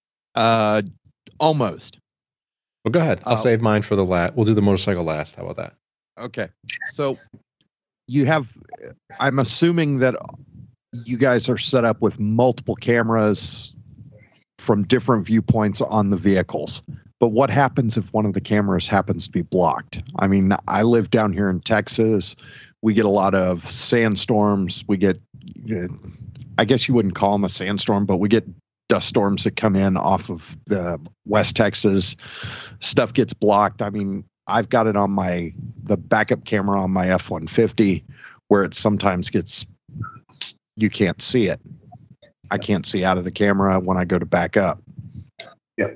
Almost. Well, go ahead. I'll save mine for the last. We'll do the motorcycle last. How about that? Okay. So I'm assuming that you guys are set up with multiple cameras from different viewpoints on the vehicles. But what happens if one of the cameras happens to be blocked? I mean, I live down here in Texas. We get a lot of sandstorms. We get, I guess you wouldn't call them a sandstorm, but we get dust storms that come in off of the West Texas. Stuff gets blocked. I mean, I've got it on the backup camera on my F-150 where it sometimes you can't see it. I can't see out of the camera when I go to back up. Yeah.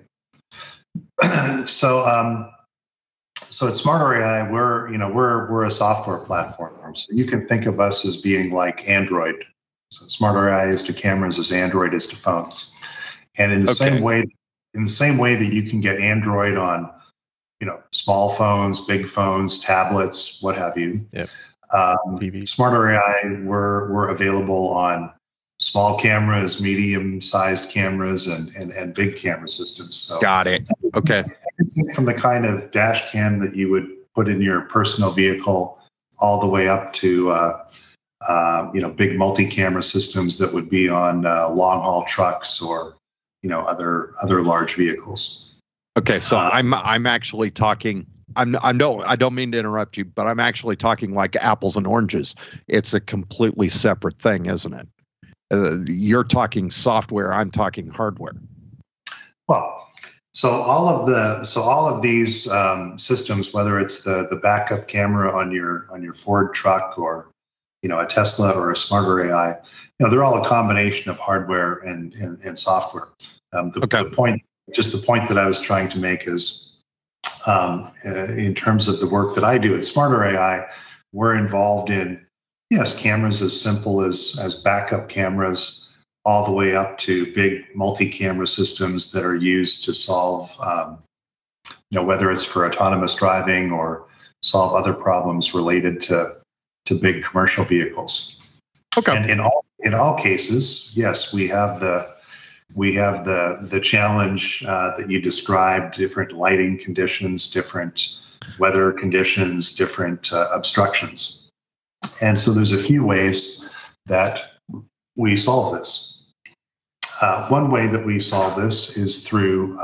So at Smarter AI, we're a software platform. So you can think of us as being like Android. So Smarter AI is to cameras as Android is to phones. And in the same way that you can get Android on, small phones, big phones, tablets, what have you. Yep. TV. Smarter AI, we're available on small cameras, medium-sized cameras, and big camera systems. So got it. Okay. From the kind of dash cam that you would put in your personal vehicle, all the way up to big multi-camera systems that would be on long-haul trucks or other large vehicles. Okay, so I'm actually talking. I don't mean to interrupt you, but I'm actually talking like apples and oranges. It's a completely separate thing, isn't it? You're talking software. I'm talking hardware. Well, so all of these systems, whether it's the backup camera on your Ford truck or a Tesla or a Smarter AI, they're all a combination of hardware and software. The point that I was trying to make is, in terms of the work that I do at Smarter AI, we're involved in, yes, cameras as simple as backup cameras, all the way up to big multi-camera systems that are used to solve, whether it's for autonomous driving or solve other problems related to big commercial vehicles. Okay. And in all cases, yes, we have the challenge that you described: different lighting conditions, different weather conditions, different obstructions. And so there's a few ways that we solve this. One way that we solve this is through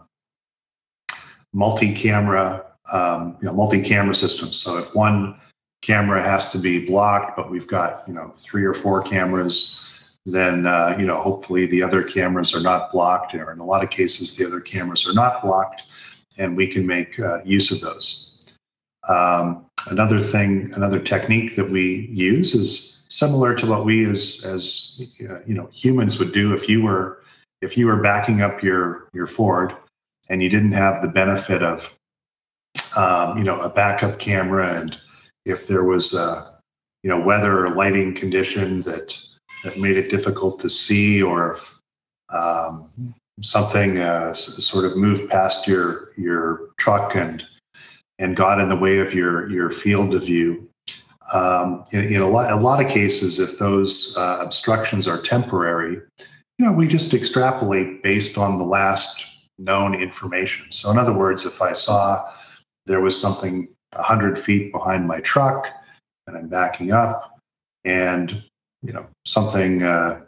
multi-camera systems. So if one camera has to be blocked, but we've got 3 or 4 cameras, then hopefully the other cameras are not blocked, or in a lot of cases the other cameras are not blocked, and we can make use of those. Another technique that we use is similar to what we as humans would do if you were backing up your Ford and you didn't have the benefit of a backup camera, and if there was weather or lighting condition that made it difficult to see, or if something sort of moved past your truck and got in the way of your field of view. In a lot of cases, if those obstructions are temporary, we just extrapolate based on the last known information. So in other words, if I saw there was something 100 feet behind my truck and I'm backing up, and something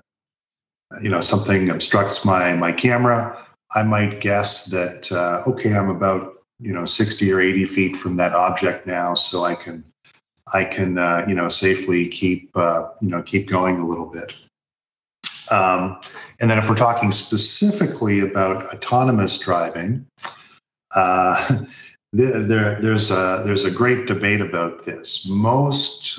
obstructs my camera, I might guess that I'm about 60 or 80 feet from that object now, so I can safely keep going a little bit. And then if we're talking specifically about autonomous driving, there's a great debate about this. Most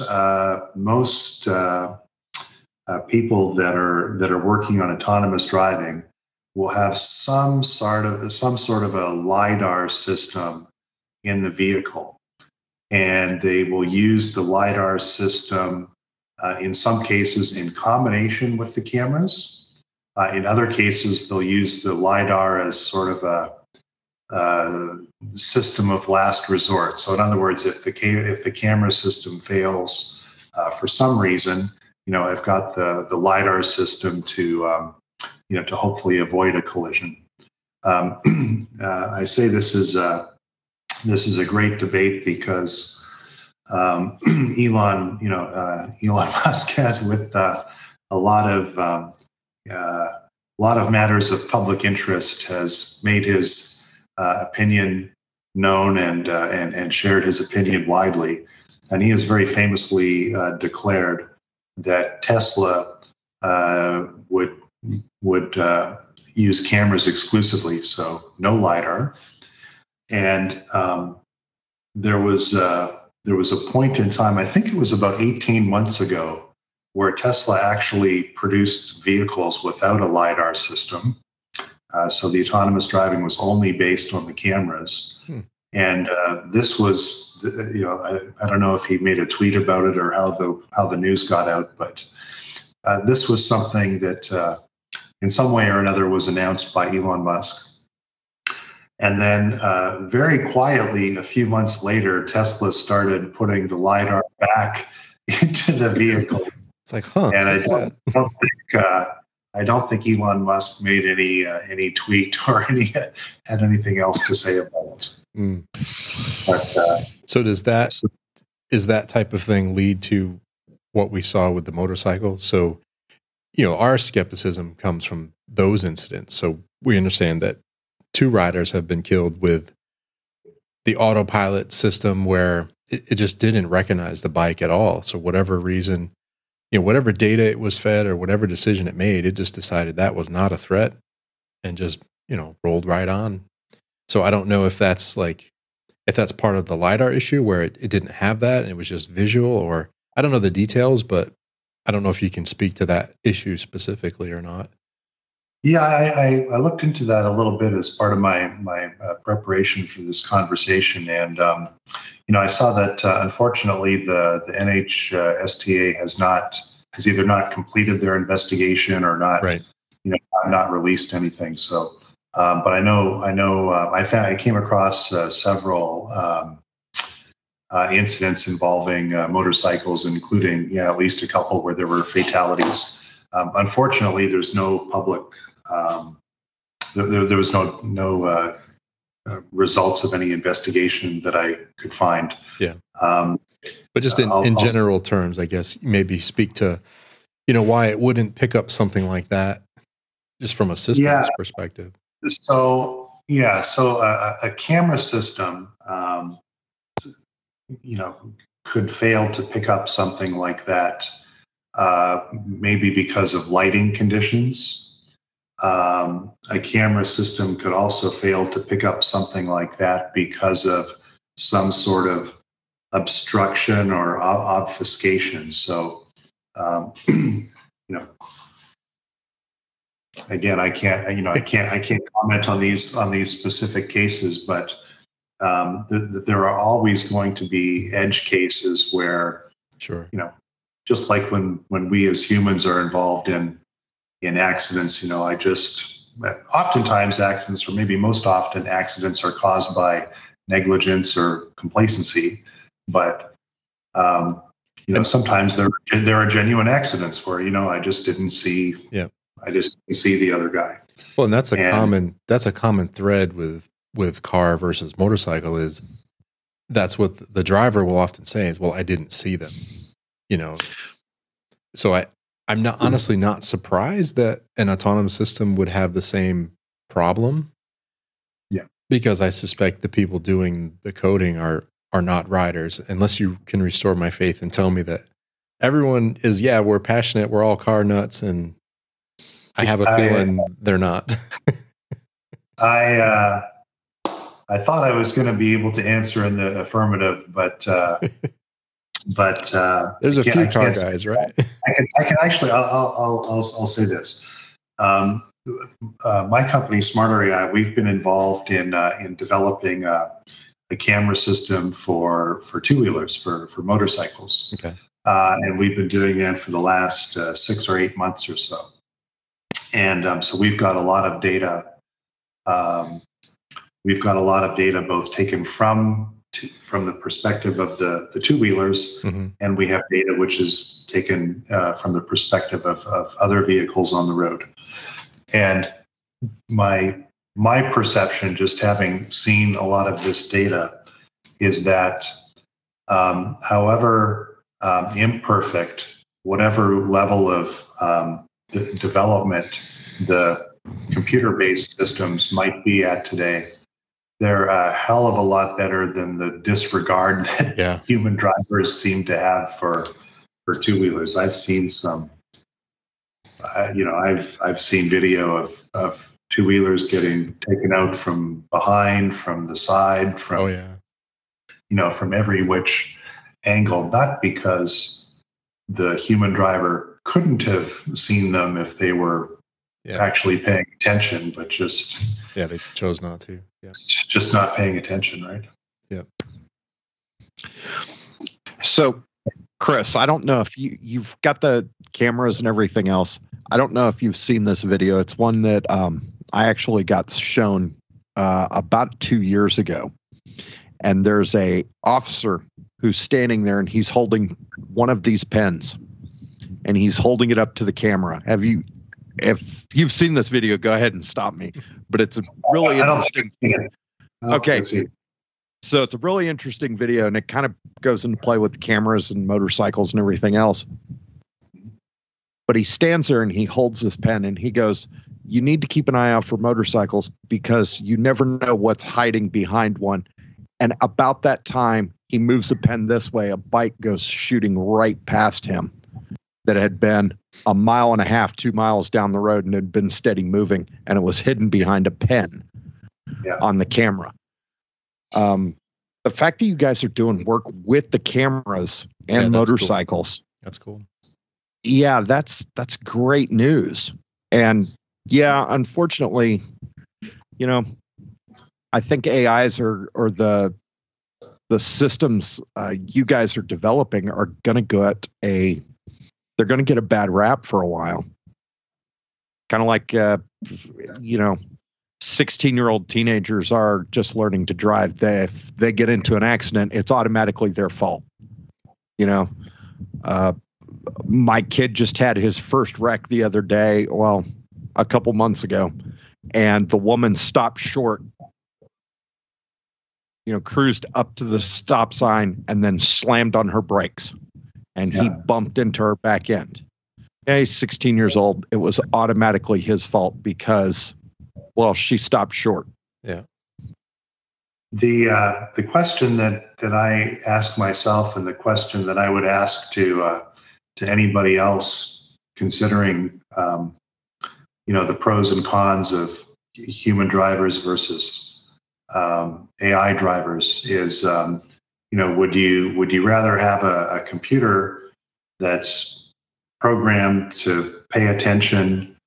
people that are working on autonomous driving will have some sort of a LiDAR system in the vehicle, and they will use the LiDAR system in some cases in combination with the cameras. In other cases, they'll use the LiDAR as sort of a system of last resort. So in other words, if the camera system fails for some reason, I've got the LiDAR system to hopefully avoid a collision. I say this is a great debate because Elon Musk has, with a lot of matters of public interest, has made his opinion known and shared his opinion widely, and he has very famously declared that Tesla would use cameras exclusively, so no LiDAR. And there was a point in time, I think it was about 18 months ago, where Tesla actually produced vehicles without a LiDAR system. So the autonomous driving was only based on the cameras. And this was, I don't know if he made a tweet about it or how the news got out, but this was something that in some way or another was announced by Elon Musk. And then very quietly, a few months later, Tesla started putting the LiDAR back into the vehicle. It's like, huh? And I I don't think Elon Musk made any tweet or had anything else to say about it. Mm. But so does that type of thing lead to what we saw with the motorcycle? So, our skepticism comes from those incidents. So we understand that 2 riders have been killed with the autopilot system where it just didn't recognize the bike at all. So whatever reason, whatever data it was fed or whatever decision it made, it just decided that was not a threat and just, rolled right on. So I don't know if that's part of the LiDAR issue where it didn't have that and it was just visual, or I don't know the details, but I don't know if you can speak to that issue specifically or not. Yeah, I looked into that a little bit as part of my preparation for this conversation, and I saw that unfortunately the NHTSA has either not completed their investigation or not, right. Not released anything. So, but I came across several incidents involving motorcycles, including at least a couple where there were fatalities. Unfortunately, there's no public. There was no results of any investigation that I could find. Yeah. But just in general terms, I guess maybe speak to, why it wouldn't pick up something like that, just from a systems perspective. So a camera system, could fail to pick up something like that, maybe because of lighting conditions. A camera system could also fail to pick up something like that because of some sort of obstruction or obfuscation. So, again, I can't comment on these specific cases, but there are always going to be edge cases where, sure, just like when we as humans are involved in accidents, oftentimes accidents, or maybe most often accidents, are caused by negligence or complacency. But sometimes there are genuine accidents where I just didn't see. Yeah. I just didn't see the other guy. Well, and that's a common thread with car versus motorcycle is that's what the driver will often say is, well, I didn't see them. So I'm not honestly not surprised that an autonomous system would have the same problem. Yeah. Because I suspect the people doing the coding are not riders, unless you can restore my faith and tell me that everyone is, we're passionate, we're all car nuts, and I have a feeling they're not. I thought I was going to be able to answer in the affirmative, but there's a few car guys, right? I can actually. I'll say this. My company, Smart AI, we've been involved in developing a camera system for 2-wheelers for motorcycles. Okay. And we've been doing that for the last 6 or 8 months or so. And so we've got a lot of data. We've got a lot of data both taken from the perspective of the 2-wheelers, mm-hmm. and we have data which is taken from the perspective of other vehicles on the road. And my perception, just having seen a lot of this data, is that however imperfect, whatever level of development the computer-based systems might be at today, they're a hell of a lot better than the disregard that human drivers seem to have for 2-wheelers. I've seen some, I've seen video of 2-wheelers getting taken out from behind, from the side, from from every which angle. Not because the human driver couldn't have seen them if they were actually paying attention, but just they chose not to. Yeah, just not paying attention, right? Yeah. So, Chris, I don't know if you've got the cameras and everything else. I don't know if you've seen this video. It's one that I actually got shown about 2 years ago. And there's a officer who's standing there and he's holding one of these pens and he's holding it up to the camera. Have you if you've seen this video, go ahead and stop me. But it's a really interesting. Okay. So it's a really interesting video, and it kind of goes into play with the cameras and motorcycles and everything else. But he stands there and he holds his pen and he goes, you need to keep an eye out for motorcycles because you never know what's hiding behind one. And about that time, he moves the pen this way. A bike goes shooting right past him that had been 1.5 miles, 2 miles down the road and had been steady moving. And it was hidden behind a pen on the camera. The fact that you guys are doing work with the cameras and motorcycles. Cool. That's cool. Yeah, that's great news. And yeah, unfortunately, I think AIs or the systems you guys are developing are going to get they're going to get a bad rap for a while. Kind of like 16-year-old teenagers are just learning to drive. If they get into an accident, it's automatically their fault. My kid just had his first wreck the other day, well, a couple months ago, and the woman stopped short, cruised up to the stop sign and then slammed on her brakes, and he bumped into her back end. Yeah, he's 16 years old. It was automatically his fault because, well, she stopped short. Yeah. The question that I ask myself, and the question that I would ask to anybody else considering, the pros and cons of human drivers versus AI drivers is, would you rather have a computer that's programmed to pay attention,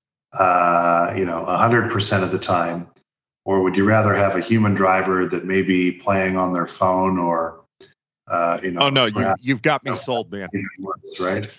100% of the time, or would you rather have a human driver that may be playing on their phone or, Oh no, you've got me sold, man. Right.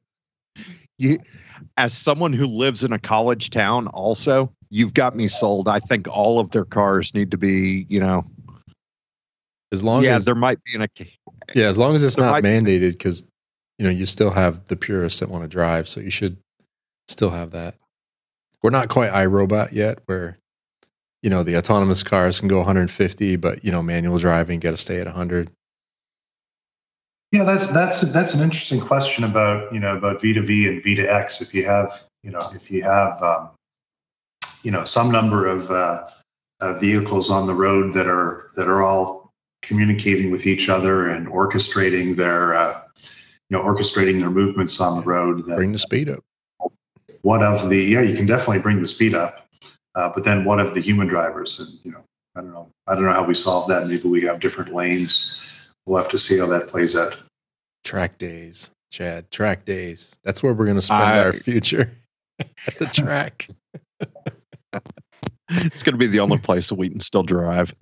As someone who lives in a college town, also, you've got me sold. I think all of their cars need to be, as long as there might be as long as it's not mandated, because you still have the purists that want to drive, so you should still have that. We're not quite iRobot yet, where the autonomous cars can go 150, but manual driving got to stay at 100. Yeah, that's an interesting question about V2V and V2X. If you have some number of vehicles on the road that are all communicating with each other and orchestrating their movements on the road, bring the speed up. You can definitely bring the speed up, but then what of the human drivers? And I don't know how we solve that. Maybe we have different lanes. We'll have to see how that plays out. Track days, Chad. Track days. That's where we're going to spend our future, at the track. It's going to be the only place that we can still drive.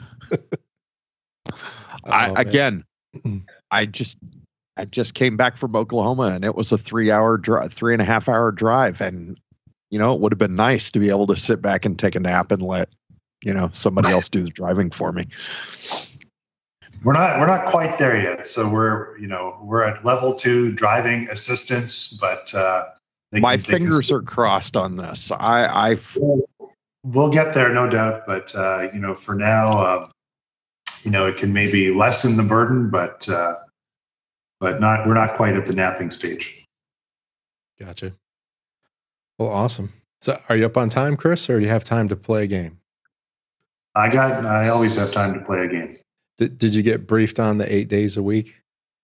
I just came back from Oklahoma, and it was a 3.5 hour drive, and it would have been nice to be able to sit back and take a nap and let somebody else do the driving for me. We're not quite there yet. So we're at level 2 driving assistance, but my fingers are crossed on this. We'll get there, no doubt. But for now, it can maybe lessen the burden, but we're not quite at the napping stage. Gotcha. Well, awesome. So, are you up on time, Chris, or do you have time to play a game? I always have time to play a game. Did you get briefed on the 8 days a week?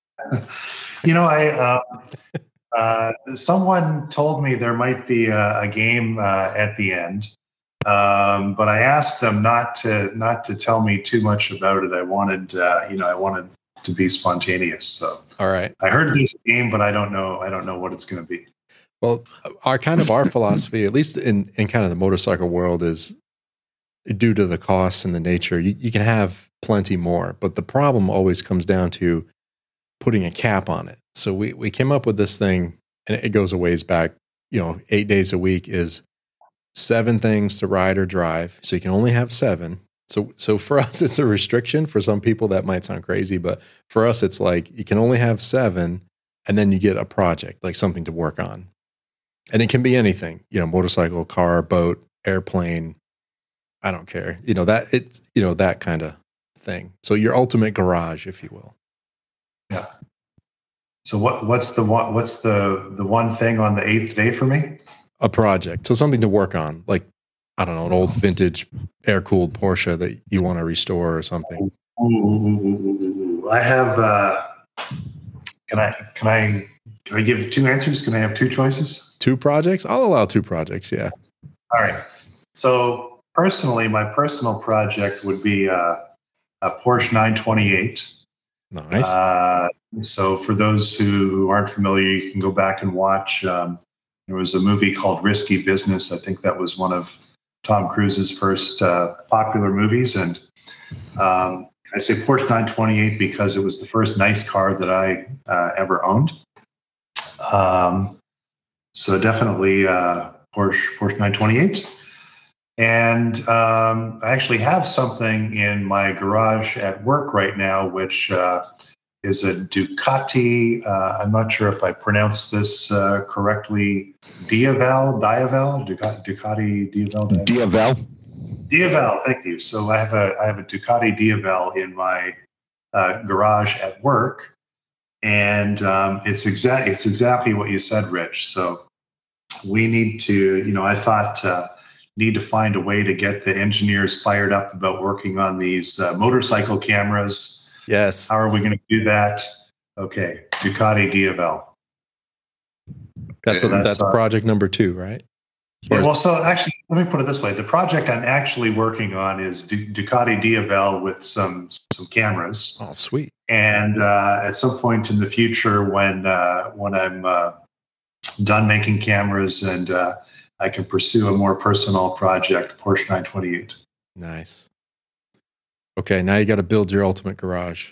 Someone told me there might be a game at the end, but I asked them not to tell me too much about it. I wanted to be spontaneous. So, all right, I heard this game, but I don't know what it's going to be. Well, our philosophy, at least in kind of the motorcycle world, is due to the cost and the nature. You can have plenty more, but the problem always comes down to putting a cap on it. So we came up with this thing, and it goes a ways back. 8 days a week is 7 things to ride or drive. So you can only have 7. So for us, it's a restriction. For some people, that might sound crazy, but for us, it's like you can only have 7, and then you get a project, like something to work on. And it can be anything, motorcycle, car, boat, airplane. I don't care. That kind of thing. So your ultimate garage, if you will. Yeah. So what's the one thing on the 8th day for me? A project. So something to work on, like, I don't know, an old vintage air-cooled Porsche that you want to restore or something. Ooh. I have, can I give 2 answers? Can I have 2 choices? 2 projects? I'll allow 2 projects. Yeah. All right. So personally, my personal project would be a Porsche 928. Nice. So for those who aren't familiar, you can go back and watch. There was a movie called Risky Business. I think that was one of Tom Cruise's first popular movies. And I say Porsche 928 because it was the first nice car that I ever owned. So definitely Porsche 928. And I actually have something in my garage at work right now, which is a Ducati. I'm not sure if I pronounced this correctly. Diavel, Ducati Diavel. Diavel, thank you. So I have a Ducati Diavel in my garage at work, and it's exactly what you said, Rich. So we need to, I thought. Need to find a way to get the engineers fired up about working on these motorcycle cameras. Yes. How are we going to do that? Okay, Ducati Diavel. That's project number 2, right? Yeah, well, so actually, let me put it this way: the project I'm actually working on is Ducati Diavel with some cameras. Oh, sweet! And at some point in the future, when I'm done making cameras and I can pursue a more personal project, Porsche 928. Nice. Okay, now you got to build your ultimate garage.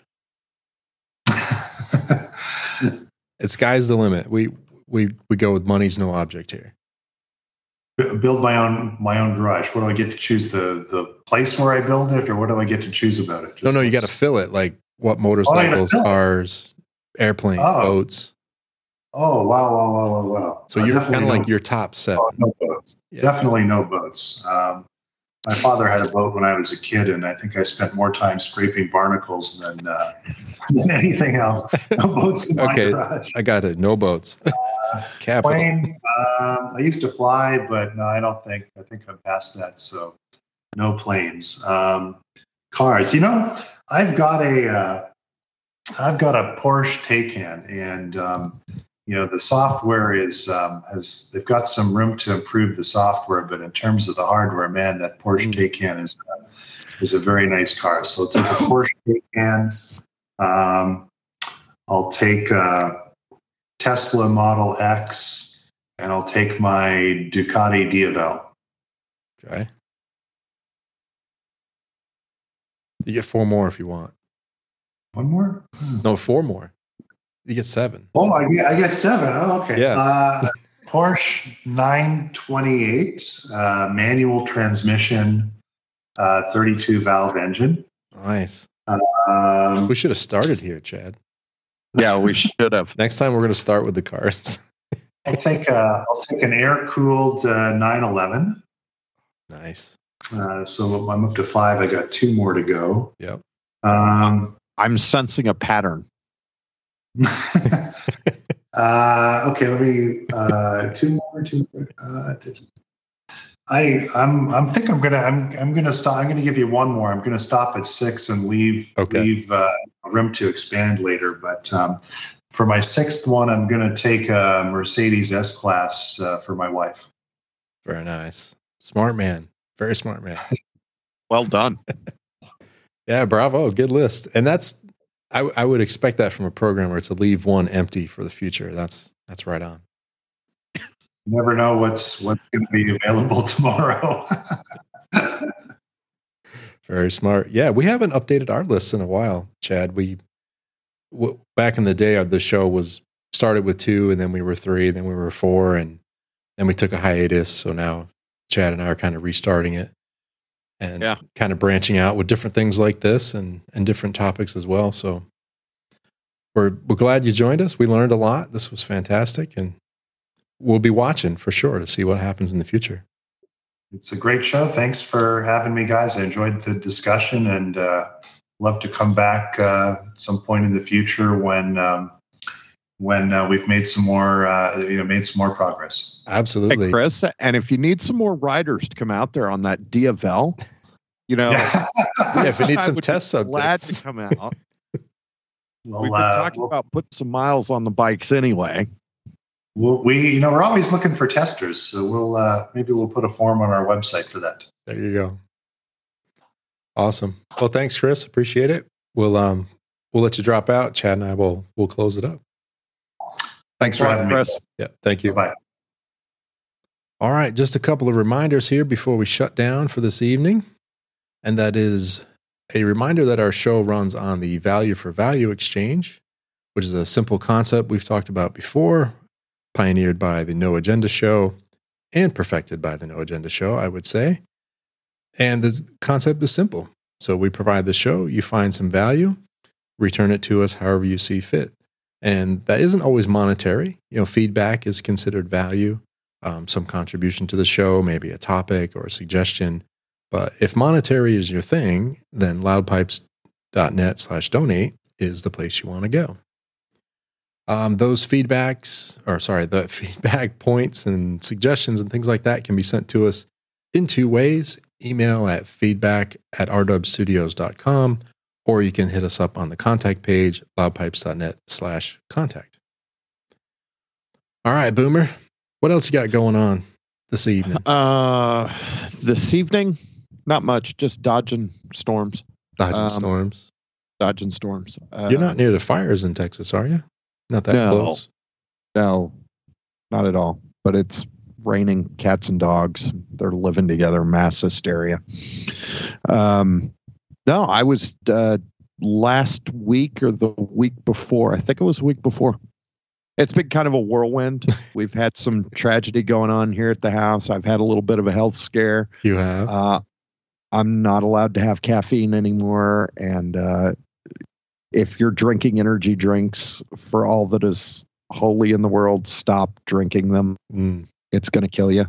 It's sky's the limit. We go with money's no object here. Build my own garage. What do I get to choose? The place where I build it, or what do I get to choose about it? No, you got to fill it. Like what motorcycles, cars, airplanes, boats. Oh, wow. So you're kind of like your top 7. No boats. Yeah. Definitely no boats. My father had a boat when I was a kid, and I think I spent more time scraping barnacles than anything else. No boats in my garage. I got it. No boats. Plane. I used to fly, but no, I don't think. I think I'm past that. So no planes. Cars. I've got a Porsche Taycan, and the software they've got some room to improve the software, but in terms of the hardware, man, that Porsche Taycan is a very nice car. So I'll take a Porsche Taycan. I'll take a Tesla Model X, and I'll take my Ducati Diavel. Okay. You get 4 more if you want. 1 more? No, 4 more. You get 7. Oh, I get 7. Oh, okay. Yeah. Porsche 928, manual transmission, 32 valve engine. Nice. We should have started here, Chad. Yeah, we should have. Next time we're going to start with the cars. I'll take an air-cooled 911. Nice. So I'm up to 5. I got 2 more to go. Yep. I'm sensing a pattern. Okay, let me 2 more. I'm gonna stop. I'm gonna give you 1 more. I'm gonna stop at 6 and leave room to expand later. But for my 6th one, I'm gonna take a Mercedes S-Class for my wife. Very nice. Smart man. Very smart man. Well done. Yeah, bravo. Good list. And I would expect that from a programmer, to leave 1 empty for the future. That's right on. You never know what's going to be available tomorrow. Very smart. Yeah, we haven't updated our lists in a while, Chad. Back in the day, the show was started with 2, and then we were 3, then we were 4, and then we took a hiatus. So now Chad and I are kind of restarting it. And kind of branching out with different things like this and different topics as well. So we're glad you joined us. We learned a lot. This was fantastic. And we'll be watching for sure to see what happens in the future. It's a great show. Thanks for having me, guys. I enjoyed the discussion, and love to come back at some point in the future when we've made some more progress. Absolutely, hey, Chris. And if you need some more riders to come out there on that Diavel, if you need some test subjects, glad to come out. Well, We've been talking about putting some miles on the bikes anyway. We're always looking for testers, so maybe we'll put a form on our website for that. There you go. Awesome. Well, thanks, Chris. Appreciate it. We'll let you drop out. Chad and I will close it up. Thanks for having me, Chris. Yeah, thank you. Bye. All right, just a couple of reminders here before we shut down for this evening, and that is a reminder that our show runs on the Value for Value Exchange, which is a simple concept we've talked about before, pioneered by the No Agenda Show and perfected by the No Agenda Show, I would say. And the concept is simple. So we provide the show, you find some value, return it to us however you see fit. And that isn't always monetary. Feedback is considered value, some contribution to the show, maybe a topic or a suggestion. But if monetary is your thing, then loudpipes.net/donate is the place you want to go. The feedback points and suggestions and things like that can be sent to us in two ways. Email at feedback@rdubstudios.com, or you can hit us up on the contact page, loudpipes.net/contact. All right, Boomer, what else you got going on this evening? This evening, not much, just dodging storms. Dodging storms. You're not near the fires in Texas, are you? Not that close. No, not at all. But it's raining cats and dogs. They're living together, mass hysteria. No, I was last week or the week before. I think it was the week before. It's been kind of a whirlwind. We've had some tragedy going on here at the house. I've had a little bit of a health scare. You have? I'm not allowed to have caffeine anymore. And if you're drinking energy drinks, for all that is holy in the world, stop drinking them. It's going to kill you.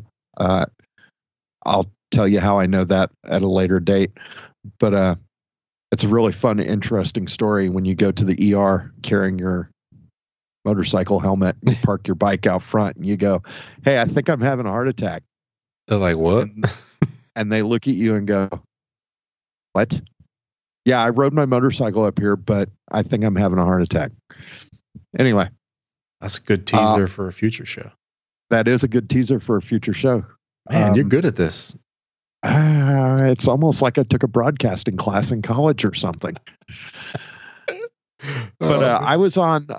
I'll tell you how I know that at a later date. But it's a really fun, interesting story when you go to the ER carrying your motorcycle helmet, and park your bike out front, and you go, "Hey, I think I'm having a heart attack." They're like, "What?" And they look at you and go, "What?" "Yeah, I rode my motorcycle up here, but I think I'm having a heart attack." Anyway. That's a good teaser for a future show. That is a good teaser for a future show. Man, you're good at this. It's almost like I took a broadcasting class in college or something. But I was on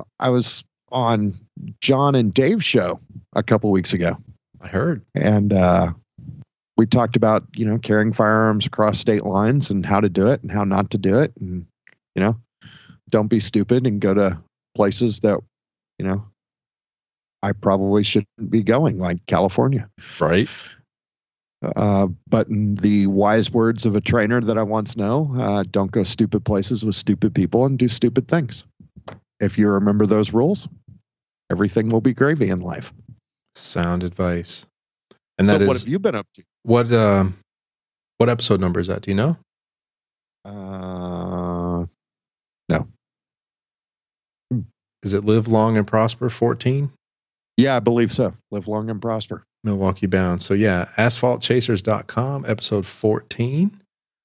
John and Dave's show a couple weeks ago. I heard. And we talked about, carrying firearms across state lines and how to do it and how not to do it. And, don't be stupid and go to places that, I probably shouldn't be going, like California. Right. But in the wise words of a trainer that I once know, don't go stupid places with stupid people and do stupid things. If you remember those rules, everything will be gravy in life. Sound advice. And so that what is, have you been up to? What episode number is that? Do you know? No. Is it Live Long and Prosper 14? Yeah, I believe so. Live Long and Prosper. Milwaukee Bound. So yeah, asphaltchasers.com, episode 14.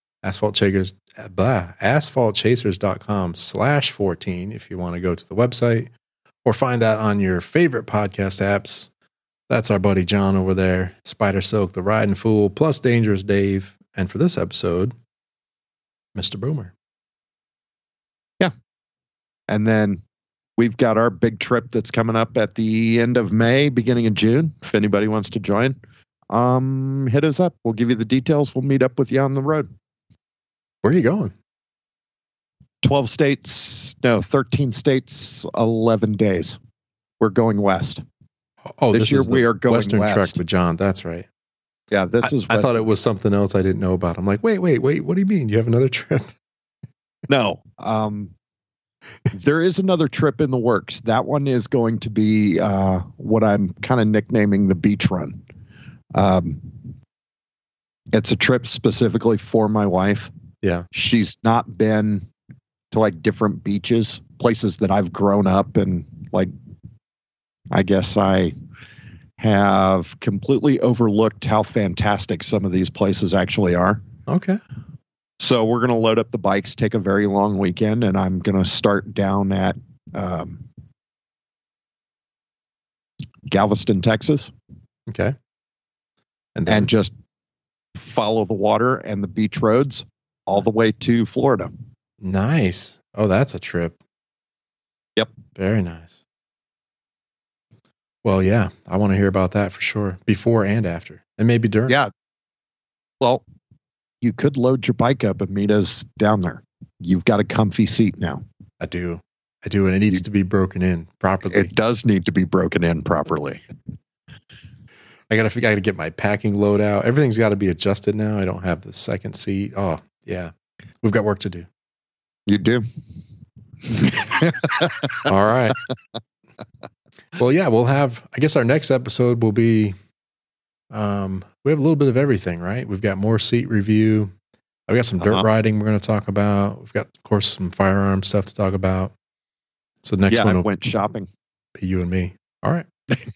asphaltchasers.com/14 if you want to go to the website, or find that on your favorite podcast apps. That's our buddy John over there, Spider Silk, the Riding Fool, plus Dangerous Dave. And for this episode, Mr. Boomer. Yeah. And then we've got our big trip that's coming up at the end of May, beginning of June. If anybody wants to join, hit us up. We'll give you the details. We'll meet up with you on the road. Where are you going? 13 states, 11 days. We're going west. Oh, this year we are going Western west. Trek with John. That's right. Yeah, this is. I thought it was something else I didn't know about. I'm like, wait. What do you mean? You have another trip? No. There is another trip in the works. That one is going to be what I'm kind of nicknaming the beach run. It's a trip specifically for my wife. Yeah. She's not been to like different beaches, places that I've grown up, and like, I guess I have completely overlooked how fantastic some of these places actually are. Okay. So we're going to load up the bikes, take a very long weekend, and I'm going to start down at Galveston, Texas. Okay. And just follow the water and the beach roads all the way to Florida. Nice. Oh, that's a trip. Yep. Very nice. Well, yeah, I want to hear about that for sure, before and after, and maybe during. Yeah. Well, you could load your bike up and meet us down there. You've got a comfy seat now. I do, and it needs to be broken in properly. It does need to be broken in properly. I gotta get my packing load out. Everything's got to be adjusted now. I don't have the second seat. Oh, yeah, we've got work to do. You do. All right. Well, yeah, we'll have, I guess our next episode will be, we have a little bit of everything, right? We've got more seat review. I've got some dirt riding we're going to talk about. We've got, of course, some firearm stuff to talk about. So the next one went shopping. Be you and me. All right.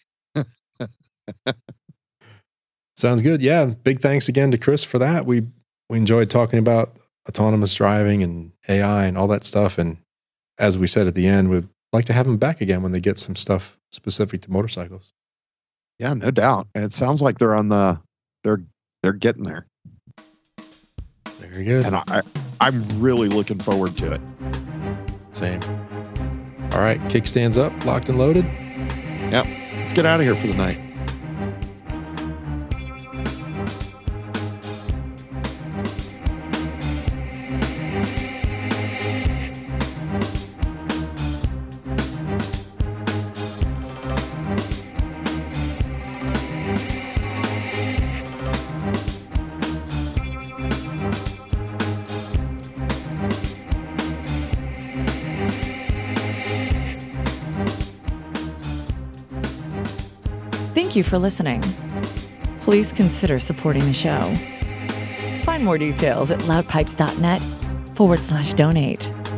Sounds good. Yeah. Big thanks again to Chris for that. We enjoyed talking about autonomous driving and AI and all that stuff. And as we said at the end, we'd like to have him back again when they get some stuff specific to motorcycles. Yeah, no doubt. And it sounds like they're they're getting there. Very good. And I'm really looking forward to it. Same. All right. Kickstands up, locked and loaded. Yep. Let's get out of here for the night. Thank you for listening. Please consider supporting the show. Find more details at loudpipes.net/donate.